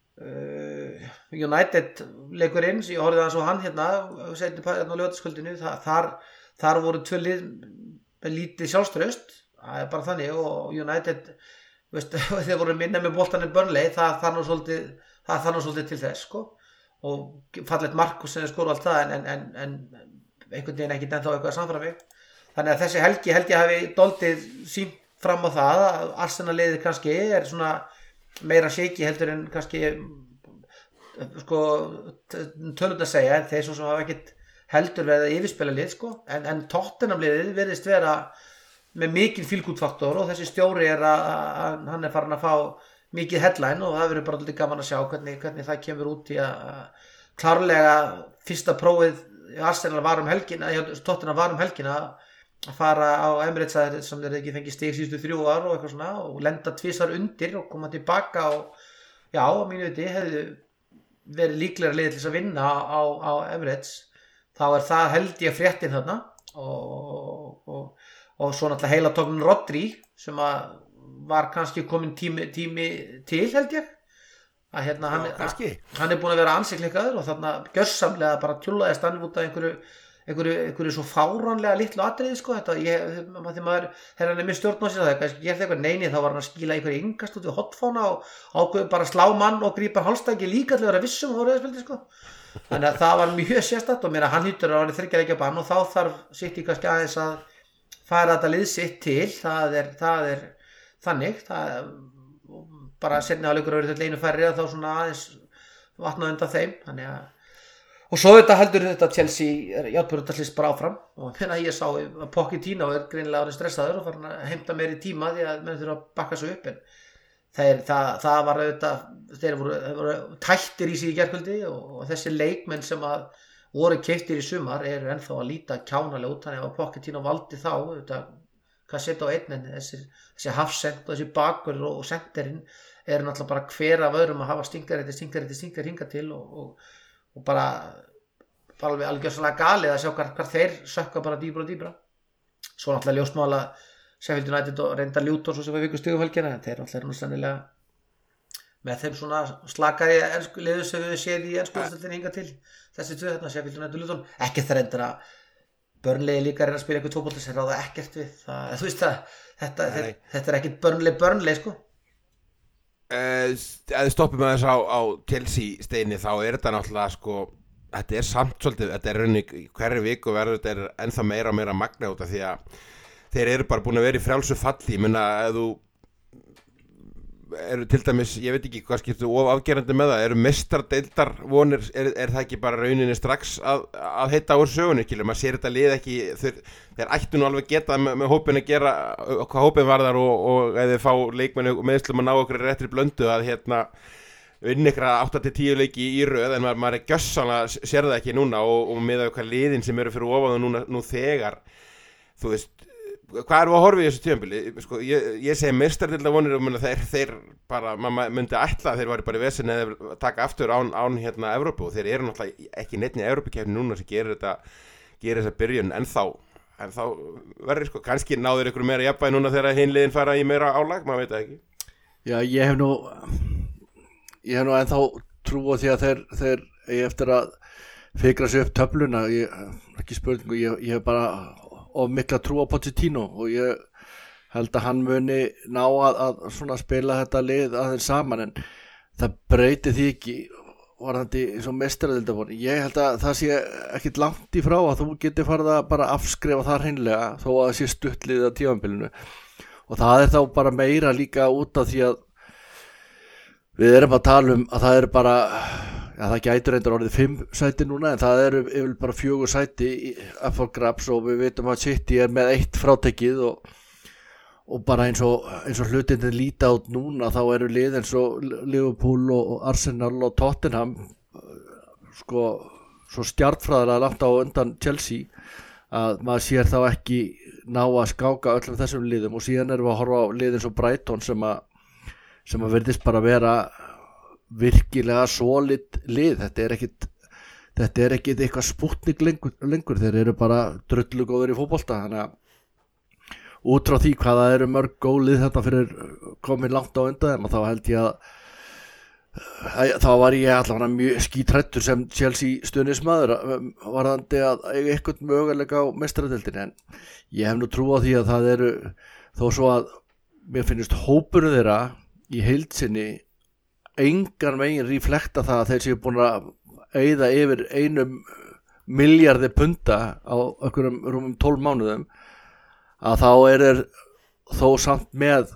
uh, United leikurinn, ég horfði aðeins á hann hérna setni hérna á laugardagskvöldinu, þar, þar voru tvö lið með lítið sjálfstraust, það er bara þannig og United, veist, þeir voru minna með boltanir Burnley, það þarf nú svolítið, það þarf nú svolítið til þess sko og fallegt mark sem þeir skoru allt það en, en, en einhvern veginn ekki ennþá eitthvað samfram mig þannig að þessi helgi held ég hafi doldið sínt fram á það að Arsenal liðið kannski er svona meira shaky heldur en kannski sko tölund að segja en þeir svo sem hafa ekkert heldur verið að yfirspila lið sko en, en Tottenham liðið virðist vera með mikinn fílgútfaktor og þessi stjóri er að, að hann er farin að fá mikið headline og það verður bara alltaf gaman að sjá hvernig, hvernig það kemur út í að klárlega fyrsta prófið Arsenal var um helgina, Tottenham var um helgina að fara á Emirates sem þeir ekki fengi stig síðustu þrjú ár og eitthvað svona og lenda tvisvar undir og koma tilbaka og já, á mínu viti hefðu verið líklega liðið til þess að vinna á, á Emirates þá er það held ég fréttin þarna og, og, og svo náttúrulega heila tóknin Rodri sem að var kannski komin tími, tími til held ég að hérna hann,
Já,
hann er búin að vera ansikleikaður og þarna gjörsamlega bara tjúlaðist hann út af einhverju, einhverju, einhverju svo fáránlega litlu atriði sko þetta, ég, því maður, þegar hann er með stjórn á sér það, kannski gerði eitthvað neini þá var hann að skila einhverju yngast út við hotfána og ákveðu bara slá mann og grípa hálstæki líka til að vera vissum á rauðspildi sko þannig að það var mjög sérstætt og mér að hann hýttur að hann er þriggja leikja bann og þá þarf sitt í kannski aðeins að fara þetta lið sitt til það er, það er þannig það bara setni áleikur að vera einu færri að þá svona aðeins vatna undan þeim þannig að og svo þetta heldur þetta Chelsea játbjörndarslist bara áfram og hérna ég sá að Pochettino er greinilega orðinn stressaður og farin að heimta meiri tíma því að menn þurfa að bakka sig upp en þeir, það, það var auðvitað þeir voru, voru tættir í sig í gærkvöldi og, og þessi leikmenn sem að voru keyptir í sumar eru ennþá að líta kjánalega út þannig að Pochettino valdi þá auðvitað hvað setja á einn en þessi, þessi hafsend og þessi bakur og, og senderinn eru náttúrulega bara hver af öðrum að hafa stingarétti, stingarétti, stingarétti hinga til og, og, og bara, bara alveg algjörsanlega galið að sjá hvar, hvar þeir sökka bara dýbra og dýbra. Svo náttúrulega ljósmála Sheffield United og reynda Luton svo sem við vikum stigum helgina en þeir náttúrulega er náttúrulega með þeim svona slakari liðu sem við séð í enskuðastöldinni hinga til þessi tvö þarna Sheffield United og Luton ekki það reyndar að Burnley líka er að spila eitthvað tóbolta sem ráða ekkert við það, þú veist það þetta, þetta, þetta er ekkert Burnley Burnley sko
uh, að stoppum að þess á, á Chelsea steini þá er þetta náttúrulega sko, þetta er samt svolítið, þetta er raunni hverju viku verður þetta er ennþá meira og meira magna út af því að þeir eru bara búin að vera í frjálsu falli, ég menna ef þú eru til dæmis, ég veit ekki hvað skiptu of afgerandi með það, eru meistaradeildar vonir, er, er það ekki bara rauninni strax að, að heita úr sögunni, skilur, maður sér þetta lið ekki, þeir, þeir ættu nú alveg geta með, með hópin að gera, hvað hópin varðar og, og ef þeir fá leikmennu og meðslum að ná okkur réttri blöndu að hérna vinna ykkur átta til tíu leiki í röð en maður, maður er gjössanlega, sér það ekki núna og, og með okkar liðin sem eru fyrir ofan núna nú þegar, þú veist, hvað eru að horfa í þessu tímabili sko, ég, ég segi meistardildavonir og muni, þeir, þeir bara, maður myndi ætla þeir væri bara í vesinni eða taka aftur án, án hérna Evrópu og þeir eru náttúrulega ekki neitt í Evrópukeppni núna sem gerir þetta gerir þessa byrjun en þá en þá verður sko, kannski náður ykkur meira jafnvægi núna þegar hinliðin fara í meira álag, maður veit það ekki.
Já, ég hef nú ég hef nú ennþá trú á því að þeir, þeir ég eftir að fikra sig upp töfluna, ég, ekki spurningu, ég, ég hef bara of mikla trú á Pochettino og ég held að hann muni ná að, að svona spila þetta lið aðeins saman en það breyti því ekki varðandi eins og meistaradildavon. Ég held að það sé ekkit langt í frá að þú geti farið að bara afskrifa það hreinlega þó að það sé stuttlið á tímabilinu og það er þá bara meira líka út af því að við erum að tala um að það er bara Já, það gætur reyndar orðið fimm sæti núna en það eru yfir bara fjögur sæti í up for grabs og við veitum að City er með eitt frátekið og, og bara eins og, eins og hlutindin líta át núna þá eru lið eins og Liverpool og Arsenal og Tottenham sko svo stjartfræðilega langt á undan Chelsea að maður sér þá ekki ná að skáka öllum þessum liðum og síðan erum við að horfa á lið eins og Brighton sem að sem að verðist bara vera virkilega solid lið, þetta er ekkit þetta er ekkit eitthvað spútnik lengur, lengur þeir eru bara drullugóður í fótbolta þannig að út frá því hvaða eru mörg góð lið þetta fyrir komin langt á undan og þá held ég að þá var ég allavega mjög skítrættur sem Chelsea stuðningsmaður varðandi að eiga eitthvað möguleika á meistaradeildinni en ég hef nú trú á því að það eru þó svo að mér finnst hópurinn þeirra í heild sinni engan megin reflekta það að þeir séu búin að eyða yfir einum milljarði punta á einhverjum rúmum tólf mánuðum að þá er þeir þó samt með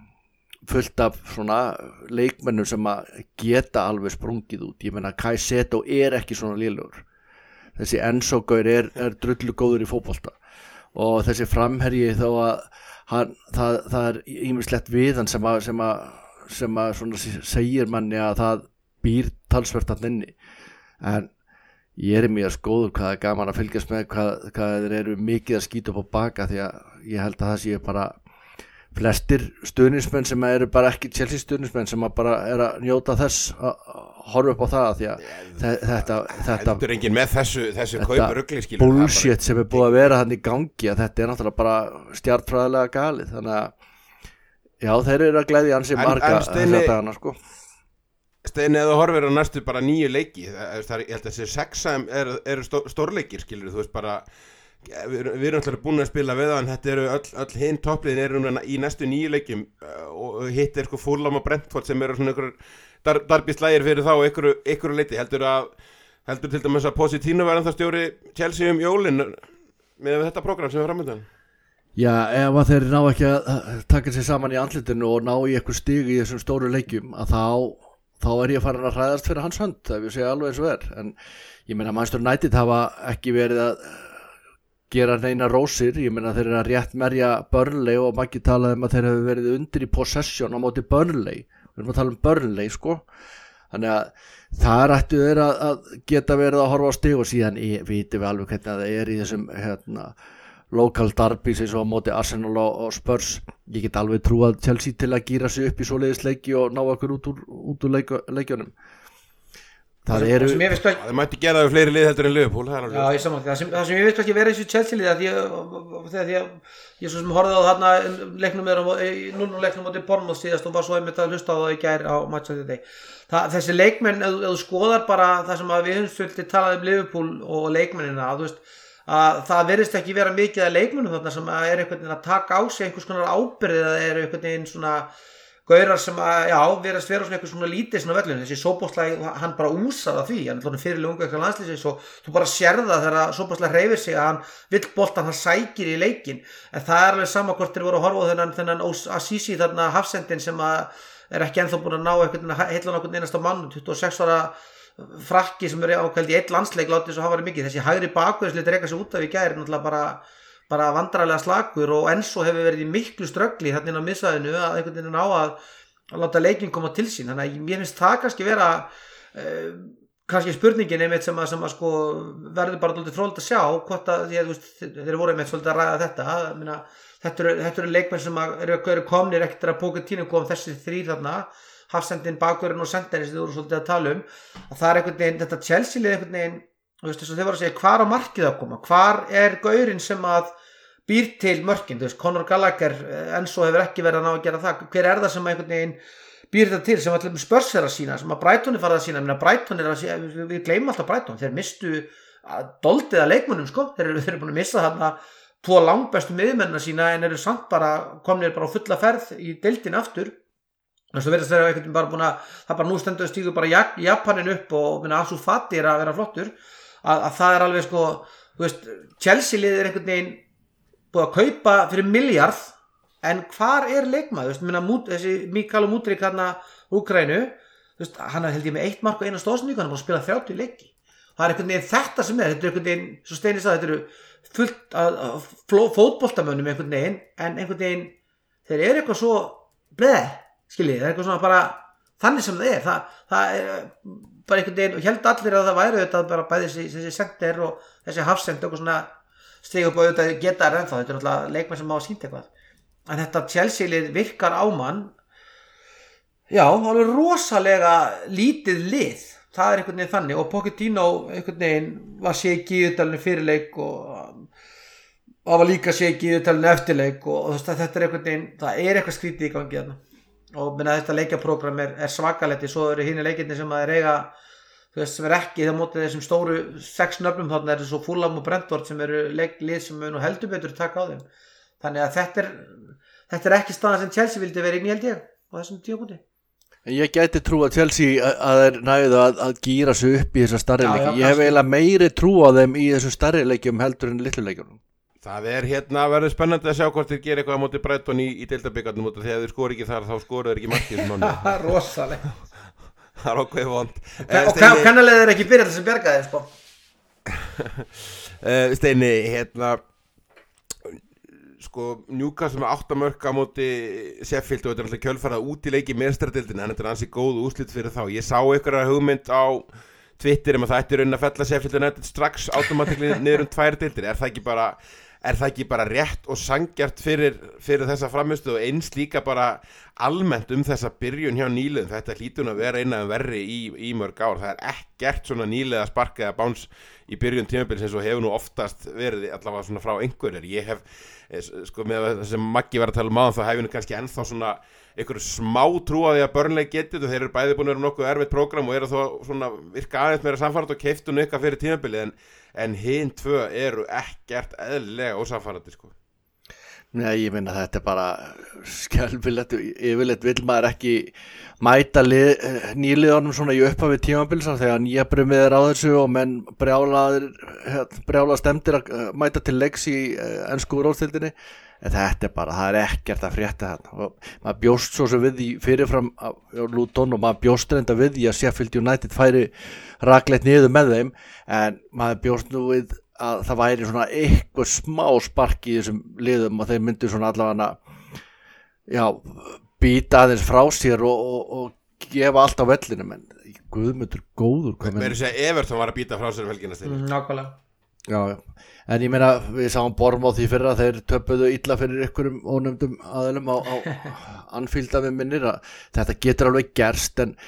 fullt af svona leikmennum sem að geta alveg sprungið út. Ég meina Caicedo er ekki svona lélegur. Þessi Enzo Gaur er, er drullu góður í fótbolta og þessi framherji þó að hann, það, það er ýmislegt við hann sem að, sem að sem að svona segir manni að það býr talsvert að inni en ég er mjög skóður hvað er gaman að fylgjast með hvað, hvað þeir eru mikið að skýta upp á baka því að ég held að það sé bara flestir stuðningsmenn sem eru bara ekki Chelsea stuðningsmenn sem bara er að njóta þess að horfa upp á það því að þetta þetta
heldur enginn með þessu, þessu kaupurugli
bullshit sem er búið að vera hann í gangi að þetta er náttúrulega bara stjartfræðilega galið þannig að já, þeir eru að gleðja hans í marga þessa dagana, sko.
Steini, eða horfir á næstu bara nýju leiki, það er, ég held að þessi sexa eru, eru stó, stórleikir, skilur, þú veist bara, við, við erum alltaf búin að spila við það, en þetta eru öll, öll hinn toppliðin eru núna í næstu nýju leikjum og hitt er sko Fulham og Brentford sem eru svona ykkur dar, darbislægir fyrir þá og ykkur, ykkur leiti, heldur að, heldur til dæmis að Pochettino var ennþá stjóri Chelsea um jólin með þetta prógram sem er framöndan.
Já, ef að þeir ná ekki að taka sér saman í andlitinu og ná í eitthvað stig í þessum stóru leikjum að þá, þá er ég farin að hræðast fyrir hans hönd ef ég segja alveg eins og er en ég meina Manchester United hafa ekki verið að gera neina rósir ég meina þeir eru að rétt merja Burnley og Maggi talaði um að þeir hefur verið undir í possession á móti Burnley við erum að tala um Burnley sko þannig að það ættu þeir að, að geta verið að horfa á stig og síðan vitum við alveg hvernig það er í þessum hérna local derbys eins og á móti Arsenal og, og Spurs ég get alveg trúað Chelsea til að gíra sig upp í svoleiðis leiki og ná okkur út úr, út úr leik, leikjunum það eru
það, það mætti gera það fleiri lið heldur en Liverpool það,
já, ég saman, það, sem, það sem ég veist ekki verið þessu Chelsea lið þegar ég, ég svo sem horfði á þarna leiknum er núna leiknum móti Bournemouth síðast og var svo einmitt að hlusta á það í gær á Match of the Day það, þessi leikmenn, ef þú skoðar bara það sem við höfum svolítið talað um Liverpool og leikmennina að þú veist að það verðist ekki vera mikið að leikmennum þarna sem er einhvern veginn að taka á sig einhvers konar ábyrgð eða er einhvern veginn svona gaurar sem að, já, verðast vera svona eitthvað svona lítið svona vellun, þessi sóbóðslega, hann bara úsar af því, hann er svona fyrirlega unga eitthvað landslýsins og þú bara sérða þegar sóbóðslega hreyfir sig að hann vill boltan, hann sækir í leikinn, en það er alveg sama hvort þeir voru að horfa á þennan, þennan Assisi þarna hafsendin sem að er ekki ennþá búin að ná eitthvað heilla nokkurn einasta mann, tuttugu og sex ára frakki sem er ákvæld í eitt landsleik látið svo hafa verið mikið, þessi hægri bakverðsli reka sig út af í gær, náttúrulega bara bara vandræðilega slakur og Enzo hefur verið í miklu ströggli hérna inn á miðsvæðinu að einhvern veginn á að, að láta leikinn koma til sín, þannig að mér finnst það kannski vera uh, kannski spurningin einmitt sem að, sem að sko verður bara dálítið fróðlegt að sjá hvort að því að þú veist, þeir voru einmitt svolítið að ræða þetta, að, minna, þetta, eru, þetta eru leikmenn sem að eru, eru komnir ekkert að Pochettino kom þessi þrír þarna, hafsendin, bakverðin og sendin sem þið voru svolítið að tala um, að það er einhvern veginn, þetta Chelsea-lið einhvern veginn, þú veist þess að þið voru að segja, hvar á markið að koma, hvar er gaurinn sem að býr til mörkin, þú veist, Conor Gallagher, Enzo hefur ekki verið að ná að gera það, hver er það sem einhvern veginn býr þetta til, sem allir Spurs er að sína, sem að Brighton er farið að sína, minna Brighton er að sína, við gleymum alltaf Brighton, þeir mistu doldið að leikmönnum, sko, þeir eru, þeir eru búin að missa þarna tvo langbestu miðmennina sína, en eru samt bara, komnir bara á fulla ferð í deildin aftur, þess að verðast þeirra einhvern veginn bara búin að, það bara nú stendur stígur bara Japanin upp og minna Ansu Fati er að vera flottur, að, að það er alveg sko, þú veist, Chelsea liðir einhvern veginn búið að kaupa fyrir miljard, en hvar er leikmaður, þú veist, minna Mút, þessi Mikael Mudryk hérna Úkraínu, þú veist, hann held ég með eitt mark og eina stóðsendingu, hann er búin að spila þrjátíu leiki, það er einhvern veginn þetta sem er, þetta er einhvern veginn, svo Steini sagði, þetta eru fullt af fótboltamönnum einhvern veginn, en einhvern veginn, þeir eru eitthvað svo bleð, skiljið, það er eitthvað svona bara þannig sem það er, það, það er bara einhvern veginn, og held allir að það væri þetta bara bæði þessi, þessi sender og þessi hafsend og svona stiga upp og auðvitað geta þær ennþá, þetta er náttúrulega leikmenn sem má að sýnda eitthvað, en þetta Chelsea-lið virkar á mann, já, alveg rosalega lítið lið, það er einhvern veginn þannig, og Pochettino einhvern veginn var sék í Gíðudalinu fyrirleik og það var líka sék í Gíðudalinu eftirleik og þetta er einhvern veginn, það er eitthvað skrítið í gangi þarna. Og minna þetta leikjaprógram er, er svakalegt, svo eru hinni leikirni sem að er eiga, þú veist, sem er ekki það mótið þessum stóru sex nöfnum þarna er svo Fulham og Brentford sem eru leiklið sem mun og heldur betur taka á þeim, þannig að þetta er þetta er ekki staðan sem Chelsea vildi vera inn í held ég á þessum tímapunkti.
Ég gæti trú að Chelsea að þeir næðu að, að gýra sig upp í þessar starri leiki, ég hef eiginlega meiri trú á þeim í þessum starri leikjum heldur en litlu leikjum.
Það er hérna verður spennandi að sjá hvort þeir gera eitthvað á móti Brighton í, í deildabikarnum, þegar þeir skora ekki þar þá skora þeir ekki markið sem mánuð.
Rosalega.
Það er okkur vond.
Og kannalega þeir ekki byrja þess að berga þeim, sko.
Steini, hérna sko Newcastle með átta mörk á móti Sheffield og þetta er alltaf kjölfarað út í leiki meistaradeildinni, en þetta er ansi góð úrslit fyrir þá. Ég sá einhverja hugmynd á Twitter um að það ætti raunin að fella Sheffield United strax automatikli niður um tvær deildir. Er það ekki bara Er það ekki bara rétt og sangjart fyrir, fyrir þessa frammistu og eins líka bara almennt um þessa byrjun hjá nýliðum? Þetta hlýtur að vera eina af verri í, í mörg ár. Það er ekkert svona nýliða sparka eða báns í byrjun tímabils eins og hefur nú oftast verið allavega svona frá einhverjir. Ég hef, sko með það sem Maggi var að tala um áðan, þá hef ég nú kannski ennþá svona einhverju smá trú á því að Burnley getið og þeir eru bæði búin að vera nokkuð erfitt prógram og eru þó svona virka aðeins meira samfært og keiftu nukka fyrir tímabilið, en en hinn tvö eru ekkert eðlilega ósamfærandi, sko.
Nei, ég meina þetta er bara skelfilegt, yfirleitt vill maður ekki mæta lið, nýliðunum svona í upphafi tímabilsar þegar nýja brumið er á þessu og menn brjálaðir, brjála stemdir að mæta til leiks í ensku úrvalsdeildinni, en þetta er bara, það er ekkert að frétta þarna og maður bjóst svo sem við því fyrirfram á Luton og maður bjóst reynda við því að Sheffield United færi rakleitt niður með þeim, en maður bjóst nú við að það væri svona eitthvað smá spark í þessum liðum og þeir myndu svona allavega já, býta aðeins frá sér og, og, og gefa allt á vellinum, en guðmundur góður.
Mér er að segja Everton var að býta frá sér velgina stili.
Nákvæmlega.
Já, já. En ég meina, við sáum Bournemouth því fyrra, þeir töpuðu illa fyrir ykkurum ónefndum aðilum á, á Anfield að við minnir að þetta getur alveg gerst, en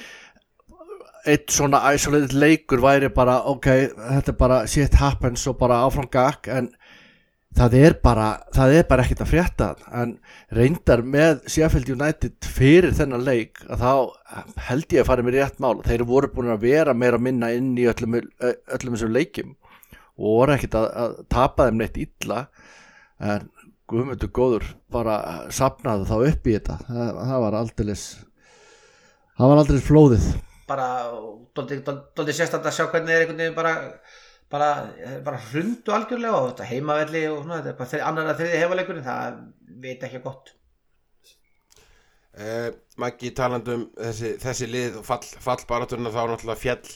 eitt svona isolated leikur væri bara, ok, þetta er bara shit happens og bara áfram gakk, en það er bara, það er bara ekkert að frétta, en reyndar með Sheffield United fyrir þennan leik, að þá held ég að fara með rétt mál, þeir voru búin að vera meira að minna inn í öllum, öllum þessum leikjum, og voru ekkert að, að tapa þeim neitt illa, en Guðmundur góður bara safnaði þá upp í þetta það, það var aldeilis það var aldeilis flóðið
bara, dóldi sérstætt að sjá hvernig er einhvern veginn bara bara, bara hrundu algjörlega og þetta heimavelli og svona, þetta er bara annar að þriði heimaleikurinn, það veit ekki gott.
Uh, Maggi talandi um þessi, þessi lið og fall, fallbaraturna þá náttúrulega fjall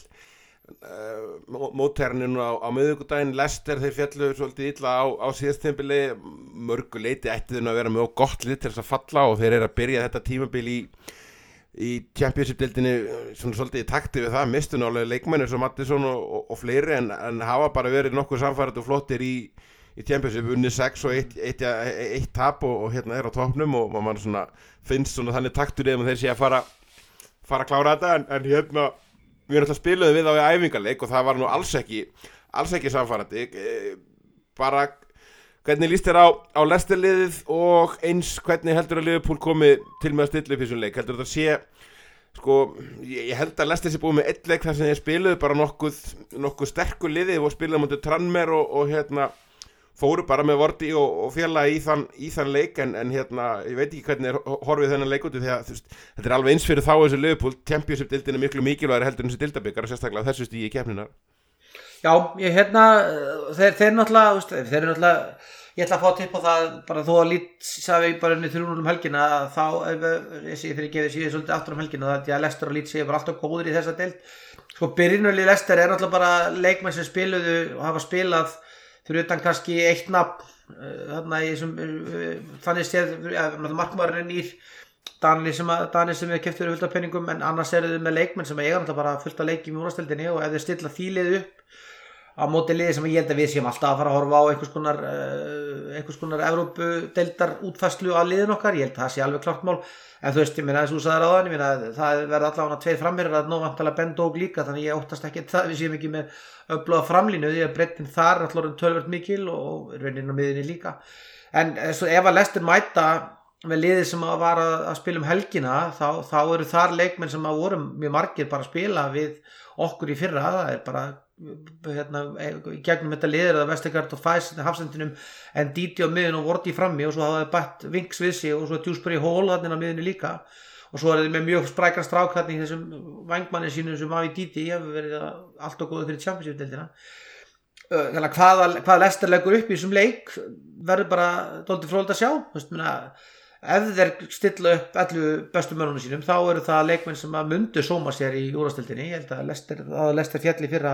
uh, móthernin á, á miðvikudaginn Leicester þeir fjallu svolítið illa á, á síðasttímabili mörgu leiti ætti þeir að vera mjög gott lið til þess að falla og þeir eru að byrja þetta tímabil í í Championship-deildinni svona svolítið í takti við það mistu nálega leikmennir sem Mattisson og, og, og fleiri en, en hafa bara verið nokkuð samfærandi og flottir í, í Championship unni sex og eitt, eitt, eitt, eitt tap og, og hérna er á toppnum og mann svona finnst svona þannig taktur eða þeir sé að fara fara að klára þetta en, en hérna við erum alltaf spiluðum við á í æfingarleik og það var nú alls ekki alls ekki samfærandi bara hvernig líst þér á, á Leicester-liðið og eins hvernig heldur að Liverpool komi til með að stilla upp í þessum leik? Heldur þetta sé, sko, ég, ég held að Leicester sé búið með eitt leik þar sem þeir spiluðu bara nokkuð, nokkuð sterkur liðið og spiluðu mútið Tranmere og, og hérna fóru bara með Vorti og, og félaga í þann, í þann leik en, en hérna, ég veit ekki hvernig er horfið þennan leik úti þegar þú veist, þetta er alveg eins fyrir þá þessu Liverpool, Championship-deildin er miklu mikilvægari heldur en þessi deildabikar og sérstaklega þessu stíi í keppninar.
Já, ég hérna, þeir, þeir náttúrulega, veist, þeir eru náttúrulega, ég ætla að fá að tippa það bara þó að lít sagði ég bara unni þrjú núll um helgina þá, ef ég sé fyrir gefið síðan svolítið aftur um helgina þá ætti að Leicester og Leeds séu bara alltaf góður í þessa deild. Sko byrjunarlið Leicester er náttúrulega bara leikmenn sem spiluðu og hafa spilað fyrir utan kannski eitt nafn, þarna í þessum, þannig séð, markmaðurinn er nýr, Danli sem, Dani sem við keyptum fyrir fullt af peningum en annars eru þau með leikmenn sem eiga náttúrulega bara fullt af leikjum í úrvalsdeildinni og ef þeir stilla því liði upp á móti liði sem ég held að við séum alltaf að fara að horfa á einhvers konar uh, einhvers konar Evrópudeildar útfærslu að liðin okkar, ég held að það sé alveg klart mál en þú veist, ég meina þess að þú sagðir á þann ég meina það verða allavega tveir framherjar að ná vantalega Ben Doak líka, þannig ég óttast ekki það við séum ekki með öfluga framlínu því að brettin þar er alltaf tölvöld mikil og raunin á miðinni líka en svo ef að Leicester mæta með liði sem að var að, að spila um helgina þá, þá eru þar leikmenn sem að voru mjög margir bara að spila við okkur í fyrra, það er bara hérna, gegnum þetta liður að Vestergaard og Fæs hafsendinum en Didi á miðun og Vorti frammi og svo hafa þeir bætt Vinks við sig og svo Dewsbury Hall hann á miðunni líka og svo er þeir með mjög sprækra strák hann í þessum vængmanni sínum sem hafi Didi hefur verið alltaf góður fyrir Championship-deildina þannig að hvaða, hvaða Leicester leggur upp í þessum leik verður bara dálítið fróðilegt að sjá þú veist, meina ef þeir stilla upp ellefu bestu mönnunum sínum þá eru það leikmenn sem að mundu sóma sér í úrvalsdeildinni ég held að Leicester, að Leicester fjalli fyrra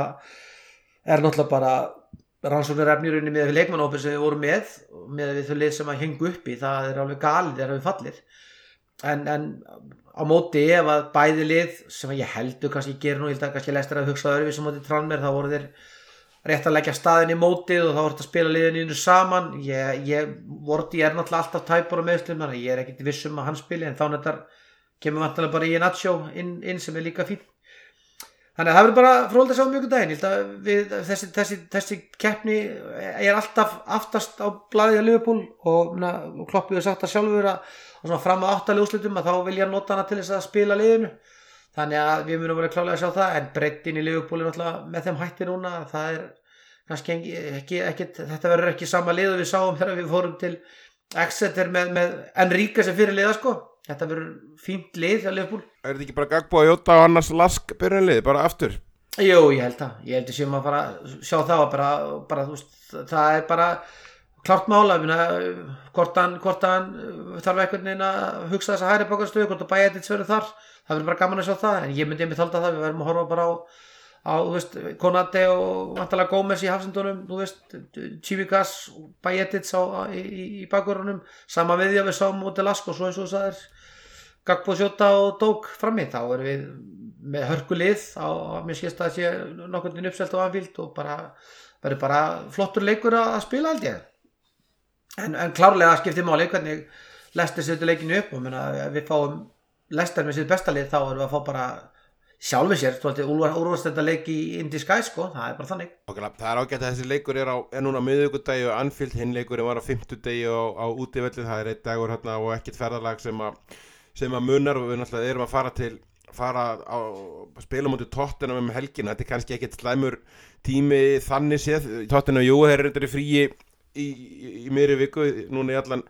er náttúrulega bara rannsóknarefni í rauninni með leikmannahópinn sem við vorum með með við þau lið sem að hengu uppi það er alveg galið þegar við fallir en, en á móti ef að bæði lið sem ég heldur kannski gerir nú, ég held að kannski Leicester að hugsa öðru við sem móti Tranmere þá voru þeir rétt að leggja staðin í mótið og þá voru þetta að spila liðinu saman ég, ég Vorti er náttúrulega alltaf tæpur á meðslum þannig ég er ekkert viss um að hann spili en þá nættar kemur vantilega bara í Nacho inn, inn sem er líka fín þannig að það verður bara fróðilegt að sjá mjög daginn ég held að við, þessi, þessi, þessi keppni er alltaf aftast á blaðið á Liverpool og, na, og Klopp hefur sagt að sjálfur að svona fram að áttalega úrslitum að þá vil ég nota hana til þess að spila liðinu þannig að við munum verið klálega að sjá það en breiddin í Liverpool er náttúrulega með þeim hætti núna það er kannski ekki, ekki, ekki þetta verður ekki sama lið og við sáum þegar við fórum til Exeter með, með Enrique sem fyrir liða sko þetta verður fínt lið hjá Liverpool
Er þetta ekki bara Gagbo að Jota og annars Lask byrjunlið bara aftur?
Jú, ég held það, ég held að séum að fara sjá það og bara, bara þú veist, það er bara klart mála hvort hann, hvort hann þarf einhvern veginn að hugsa þessa hægri bakarstöðu hvort að Bajetić verður þar það verður bara gaman að sjá það en ég myndi einmitt halda það við verðum að horfa bara á, á þú veist, Konate og vantalega Gómez í hafsendunum þú veist, Tsimikas og Bajetić á, í, í, í bakvörunum sama við því að við sáum út til Lask og svo eins og það er Gagbo, Jota og Doak frammi þá erum við með hörkulið á, mér skilst að það sé nokkurn veginn uppselt á Anfield og bara verður bara flottur leikur að spila held ég En, en klárlega skiptir máli hvernig Leicester setur leikinu upp og menna, við fáum Leicester með sitt besta lið þá erum við að fá bara sjálfur sér úrvalsdeildar leik í In Disguise sko, það er bara þannig
Okkurlega, það er ágætt að þessi leikur er, á, er núna á miðvikudegi og Anfield, hinn leikurinn var á fimmtudegi á, á útivelli, það er einn dagur hérna, og ekkert ferðalag sem að sem að munar og við náttúrulega erum að fara til fara á spila mútið Tottenham um helgina, þetta er kannski ekkert slæmur tími þannig séð, Tottenham jú, þeir eru þetta í fríi í, í, í meiri viku núna í allan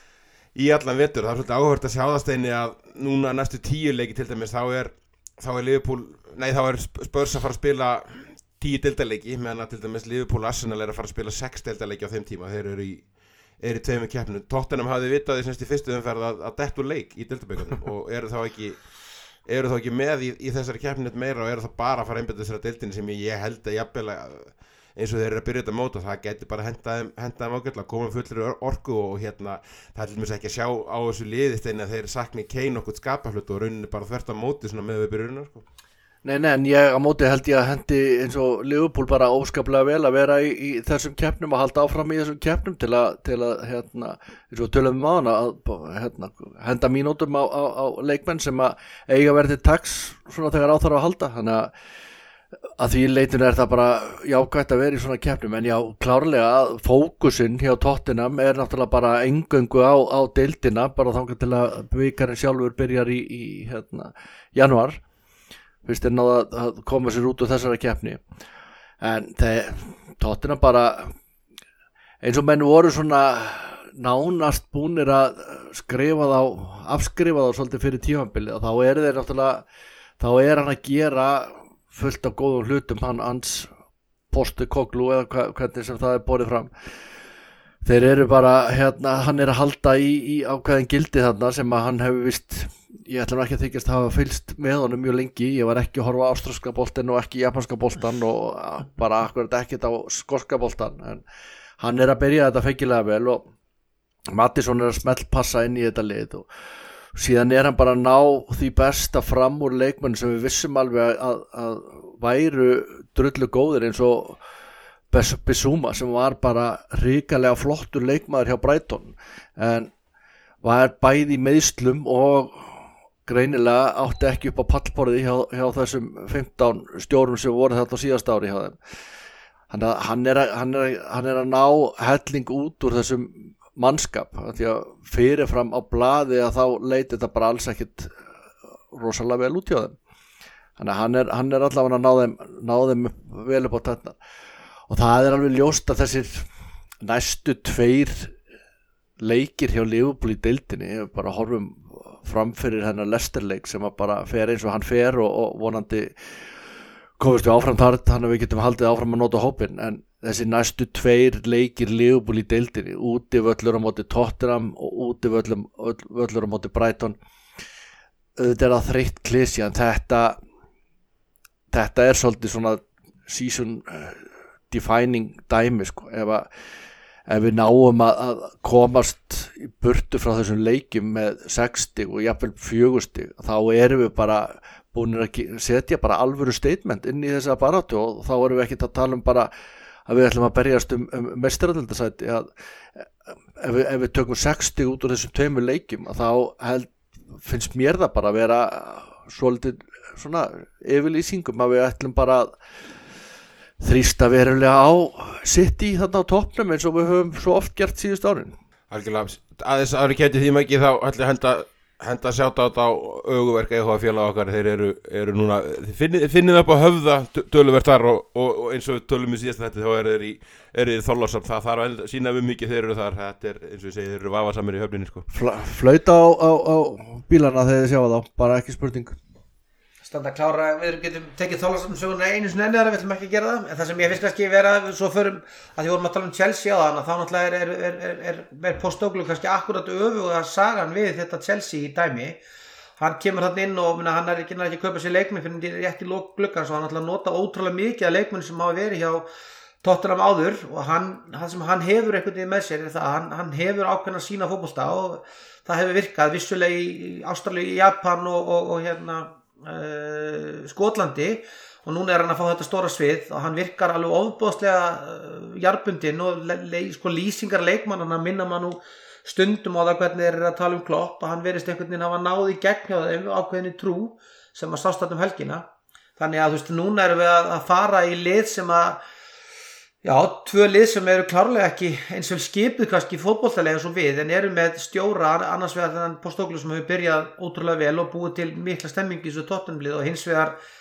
í allan vetur, það er svolítið áhört að sjá það Steini að núna næstu tíu leiki til dæmis þá er, þá er Liverpool nei þá er Spurs að fara að spila tíu deildarleiki meðan að til dæmis Liverpool Arsenal er að fara að spila sex deildarleiki á þeim tíma, þeir eru í er í tveimur keppnum. Tottenham hafði vitað því semst í fyrstu umferð að, að detta úr leik í deildabikarnum og eru þá ekki eru þá ekki með í, í þessari keppni meira og eru þá bara að fara að einbeita þessari deildinni sem ég, ég held að jafnvel eins og þeir eru að byrja þetta mót og það geti bara hendaðum hendaðum ágætlega að koma fullri orku og, og hérna það er til dæmis ekki að sjá á þessu liði Steini að þeir sakni Kane okkur skapahlut og rauninni bara þvert á móti svona með við byrjunum sko.
Nei, nei, en ég á móti held ég að hendi eins og Liverpool bara óskaplega vel að vera í, í þessum keppnum og halda áfram í þessum keppnum til að, til að hérna, eins og tölum við mána að hérna, henda mínútum á, á, á leikmenn sem að eiga verið til taks svona þegar á þarf að halda, þannig að að því leitinu er það bara jákvætt að vera í svona keppnum, en já, klárlega að fókusinn hjá Tottenham er náttúrulega bara eingöngu á, á deildina, bara þangað til að bikarinn sjálfur byrjar í, í hérna, janúar fyrst er náða að koma sér út úr þessari keppni en þeir Tottenham bara eins og menn voru svona nánast búnir að skrifa þá afskrifa þá svolítið fyrir tímabilið og þá eru þeir náttúrulega þá er hann að gera fullt af góðum hlutum hann hans Postecoglou eða hva, hvernig sem það er borið fram þeir eru bara hérna hann er að halda í, í ákveðin gildi þarna sem að hann hefur vist ég ætlum ekki að þykjast að hafa fylgst með honum mjög lengi, ég var ekki að horfa á ástralska boltan og ekki japanska boltan og bara akkurat ekkert á skoska boltan en hann er að byrja þetta feikilega vel og Mattisson er að smell passa inn í þetta lið og síðan er hann bara að ná því besta fram úr leikmenn sem við vissum alveg að, að væru drullu góðir eins og Bissouma sem var bara hrikalega flottur leikmaður hjá Brighton en var bæði í meiðslum og greinilega átti ekki upp á pallborði hjá, hjá þessum fimmtán stjórum sem voru þetta á síðasta ári hjá þeim hann, hann, er að, hann, er, hann er að ná helling út úr þessum mannskap því að fyrirfram á blaði að þá leiti þetta bara alls ekkit rosalega vel út hjá þeim þannig að hann er, hann er allavega að ná þeim, ná þeim vel upp á þetta og það er alveg ljóst að þessir næstu tveir leikir hjá Liverpool í deildinni bara horfum framfyrir hennar Leicester-leik sem að bara fer eins og hann fer og, og vonandi komist við áfram þar þannig að við getum haldið áfram að nota hópin en þessi næstu tveir leikir Liverpool í deildinni úti völlur á móti Tottenham og úti völlur, völlur á móti Brighton þetta er að þreytt klísja en þetta þetta er svolítið svona season defining dæmi sko ef að ef við náum að, að komast í burtu frá þessum leikjum með sex stig og jafnvel fjögur stig þá erum við bara búin að setja bara alvöru statement inn í þessa baráttu og þá erum við ekki að tala um bara að við ætlum að berjast um, um meistaratitilsæti að ef við, ef við tökum sex stig út úr þessum tveimur leikjum þá held, finnst mér það bara að vera svolítið svona yfirlýsingum að við ætlum bara að þrýsta verulega á City þarna á toppnum eins og við höfum svo oft gert síðust árin.
Algjörlega, aðeins ári kæti því ekki þá ætla að henda, henda sjáta á þetta á auguverk eða félag okkar, þeir eru, eru núna, þið finnið, finnið upp á höfða töluvert þar og, og, og eins og við tölum í síðast þetta þá eru þeir í, eru þeir þorlásamt, það þarf að sína við mikið þeir eru þar, þetta er eins og við segið, þeir eru vafasamir í höfninni sko.
Fla, flauta á, á, á bílana þegar þið sjáu þá, bara ekki spurning.
Standa klára, við getum tekið þorlásamsöguna einu sinni enni þar, við ætlum ekki að gera það en það sem ég finnst kannski vera, svo förum að því vorum að tala um Chelsea á þann þá náttúrulega er, er, er, er, er Postecoglou kannski akkurat öfuga sagan við þetta Chelsea í dæmi hann kemur hann inn og minna, hann er ekki, ekki að kaupa sér leikmenn fyrir rétt í lok gluggan svo hann náttúrulega nota ótrúlega mikið af leikmenn sem hafa verið hjá Tottenham áður og hann, hann sem hann hefur einhvern veginn með sér er það, hann, hann hefur ákveðna sína fótbolta og það hefur virkað vissulega í Ástralíu, í Japan og, og, og hérna Uh, Skotlandi og núna er hann að fá þetta stóra svið og hann virkar alveg ofboðslega uh, jarbundinn og le, le, sko, lýsingar leikmannana minna maður nú stundum á það hvernig þeir eru að tala um Klopp og hann verist einhvern veginn hafa náð í gegn hjá þeim ákveðinni trú sem að sást um helgina þannig að þú veist núna erum við að, að fara í lið sem að já, tvö lið sem eru klárlega ekki eins og skipið kannski fótboltalega svo við en eru með stjóra annars vegar þennan Postecoglou sem hefur byrjað ótrúlega vel og búið til mikla stemmingi í þessu Tottenham lið og hins vegar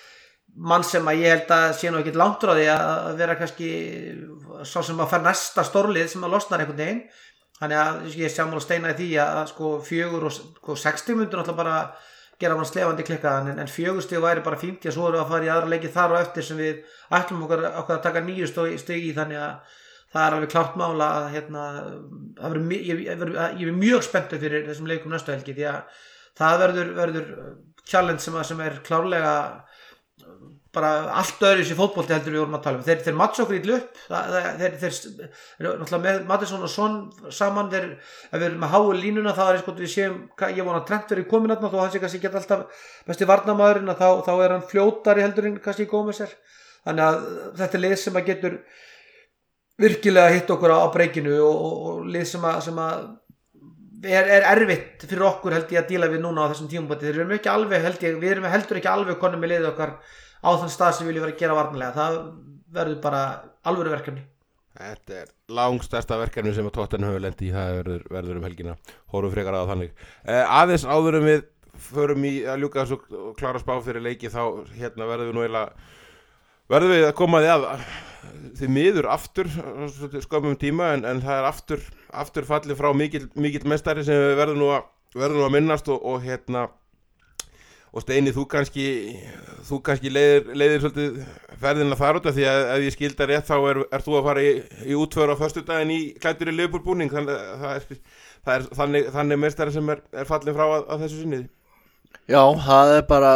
mann sem að ég held að sé nú ekkert langt frá því að vera kannski sá sem að fer næsta stórlið sem að losnar einhvern veginn. Þannig að ég sé ámál að steina í því að sko fjögur og sko, sextíu myndur náttúrulega bara gera mann slefandi klikkaðan en, en fjögur stig væri bara fínt og svo erum við að fara í aðra leiki þar og eftir sem við ætlum okkur, okkur að taka nýju stig í þannig að það er alveg klárt mála að hérna, að veri, ég, ég, ég er mjög spenntur fyrir þessum leikum næstu helgi því að það verður, verður challenge sem, að, sem er klárlega bara allt öðru í fótbolti heldur við vorum að tala um. Þeir, þeir matcha okkur í upp, þeir, þeir, þeir, náttúrulega með Mattisson og Son saman, þeir, ef við erum að háa línuna þá er sko við séum, ég vona að Trent verið komin þarna þó hann sé kannski geta alltaf besti varnarmaðurinn þá, þá er hann fljótari heldur en kannski Gómez er. Þannig að þetta er lið sem að getur virkilega hitt okkur á, á breykinu og, og, og lið sem að, sem að er, er erfitt fyrir okkur held ég að díla við núna á þessum tímaboti. Þeir erum ekki alveg held ég, við erum heldur ekki alveg konum með liðið okkar á þann stað sem við viljum vera að gera varnarlega. Það verður bara alvöru verkefni.
Þetta er langstærsta verkefni sem að Tottenham hefur lent í, það verður, verður um helgina. Horfum frekar að þannig. Eh, aðeins áður en við förum í að ljúka þessu og klára spá fyrir leiki þá hérna verður við nú eiginlega verður við að koma því að því miður aftur skömmum tíma en, en það er aftur, aftur fallið frá mikill, mikill mestari sem við verðum nú að, verðum nú að minnast og, og hérna og Steini þú kannski þú kannski leiðir, leiðir svolítið ferðina þar út af því að ef ég skilda rétt þá er, er þú að fara í, í útför á föstudaginn í klæddur í Liverpool búning þannig það er, það er þannig, þannig mestari sem er, er fallin frá að, að þessu sinniði.
Já, það er bara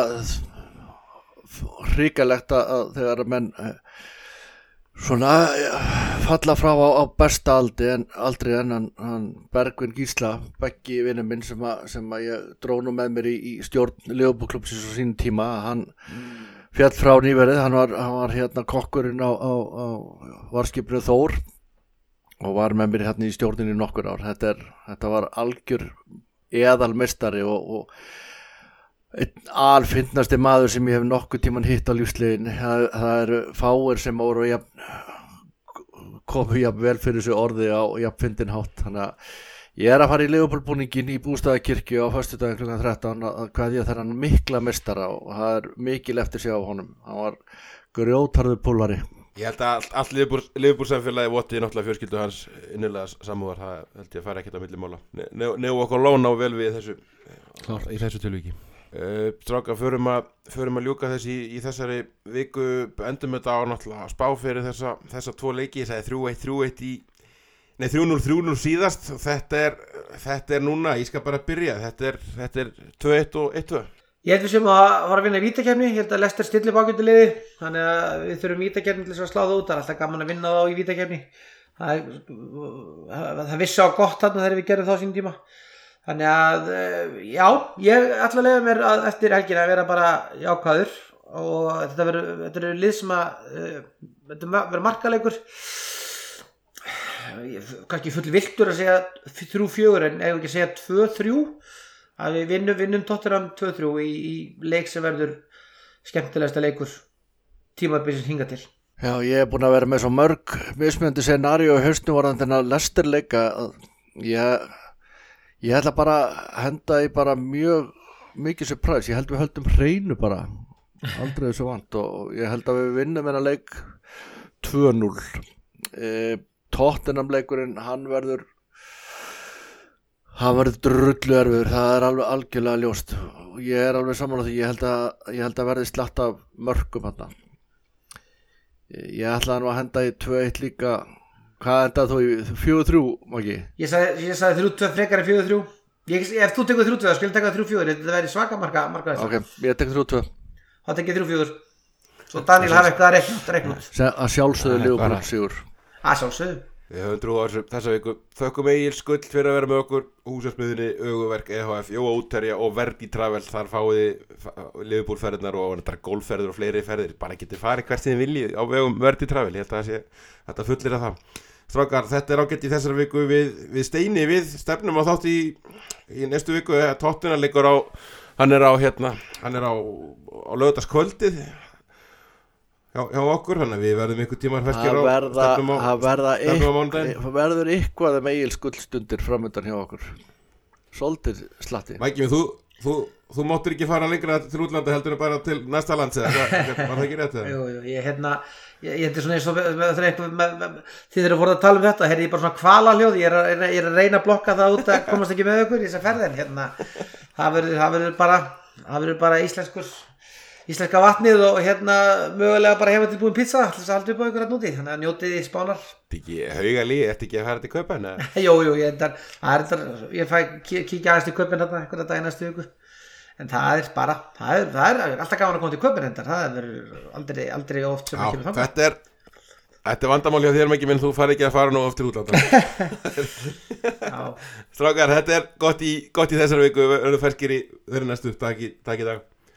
hrikalegt að þegar menn svona falla frá á, á besta aldi en aldrei en hann, hann Bergvin Gísla Beggi vinur minn sem að, sem að ég drónu með mér í, í stjórn Liverpool-klúbbsins á sínum tíma hann mm. fjall frá nýverið hann var, hann var hérna kokkurinn á, á, á varskipinu Þór og var með mér hérna í stjórninni nokkur ár þetta, er, þetta var algjör eðalmeistari og, og einn alfinnasti maður sem ég hef nokkuð tíman hitt á lífslegin það, það eru fáir sem voru jafn, komu jafn vel fyrir þessu orði á jafn fyndin hátt þannig að ég er að fara í Liverpool-búningin í Bústaðakirkju á föstudaginn klukkan þrettán að kveðja þennan mikla meistara og það er mikil eftir sig á honum hann var grjótarður púlari.
Ég held að allt, allt Liverpool-samfélagi voti náttúrulega fjölskyldu hans innilega samúðar það held ég að fara ekkert á milli mála nefn okkur lóna og vel við þessu Klart. Í þessu tilvíki. Uh, stráka, förum að, förum að ljúka þessi í, í þessari viku endum þetta á náttúrulega spá fyrir þessa, þessa tvo leiki, ég sagði þrjú eitt þrjú eitt í nei þrjú núll þrjú núll síðast og þetta er, þetta er núna, ég skal bara byrja þetta er, þetta er tvö eitt og eitt tvö.
Ég held við sem að fara að vinna í vítakeppni, ég held að Leicester stilli bakundiliði þannig að við þurfum vítakeppni til þess að slá það út, það er alltaf gaman að vinna þá í vítakeppni það, það, það vissi á gott þarna þegar við gerum þá sínum tíma. Þannig að, já, ég ætla að leiða mér að eftir helgina að vera bara jákvæður og þetta verður, þetta verður lið sem að, þetta verður markaleikur, kannski full viltur að segja þrjú fjögur en ef ekki að segja tvö þrjú, að við vinnum, vinnum Tottenham tvö þrjú í, í leik sem verður skemmtilegasta leikur tímabilsins hinga til.
Já, ég er búin að vera með svo mörg mismunandi scenaríu og hausnum varðan þennan Leicester leika að ég Ég ætla bara að henda í bara mjög mikið surprise, ég held við höldum hreinu bara, aldrei þessu vant og ég held að við vinnum hennar leik tvö núll. E, Tottenham leikurinn, hann verður, hann verður drullu erfiður, það er alveg algjörlega ljóst. Ég er alveg saman á því, ég held að, ég held að verði slatt af mörkum hann. Ég ætla nú að henda í tvö eitt líka. Hvað enda þú í fjögur þrjú, Maggi?
Ég sagði, ég sagði þrjú tvö frekar en fjögur þrjú. Ég, ef þú tekur þrjú tvö, skil taka þrjú fjögur. Þetta verður svaka marka, marka þess.
Ok, ég tek þrjú tvö.
Það tekið þrjú fjögur. Svo Daniel hafi eitthvað að rekna, rekna út.
Að sjálfsögðu Liverpool sigur.
Að sjálfsögðu.
Við höfum trú á þessa viku. Þökkum Egil Skull fyrir að vera með okkur. Húsasmiðinni, Öguverk, E H F, Jóa Útherja og Verdi Travel. Þar fáiði Liverpool-ferðirnar og golfferðir og fleiri ferðir. Bara getið farið hvert sem þið viljið á vegum Verdi Travel. Ég held að það sé, þetta fullir að það. Strákar, þetta er ágætt í þessari viku við, við Steini, við stefnum á þátt í, í næstu viku, Tottenham leikur á, hann er á hérna, hann er á, á laugardagskvöldið hjá, hjá okkur, þannig að við verðum ykkur tímar feskir á stefnum á, stefnum á mánudaginn.
Það verður eitthvað um Egil Skullstundir framöndan hjá okkur, svolítið slatti.
Mækjum, þú, þú, þú máttur ekki fara lengra til útlanda heldur en bara til næsta lands eða hvað, var það ekki rétt eða?
Jú, jú, ég hérna ég, ég er svona eins og með, með, með, með, með, þið eru voruð að tala um þetta, hérna ég er bara svona kvalahljóð, ég er, að, ég er að reyna að blokka það út að komast ekki með okkur í þessa ferðin, hérna það verður, það verður bara það verður bara íslenskur íslenska vatnið og hérna mögulega bara hefa tilbúin pizza til þess að halda upp á ykkur að núti, þannig að njótið í Spánar.
Þetta ekki hauga líði, þetta ekki að fara til Kaupan?
Jú, jú, ég, endar, er, ég fæ kíkja aðeins til Kaupan þarna einhverja dag næstu viku, en það er bara, það er, það er alltaf gaman að koma til Kaupan endar, það er aldrei, aldrei oft sem ekki með það.
Þetta er, þetta er vandamál hjá þér mikið minn, þú fari ekki að fara nú oft til útlanda. Strákar, þetta er gott í, gott í þessari viku, við erum ferskir í þeirri næstu, takk í, takk í dag.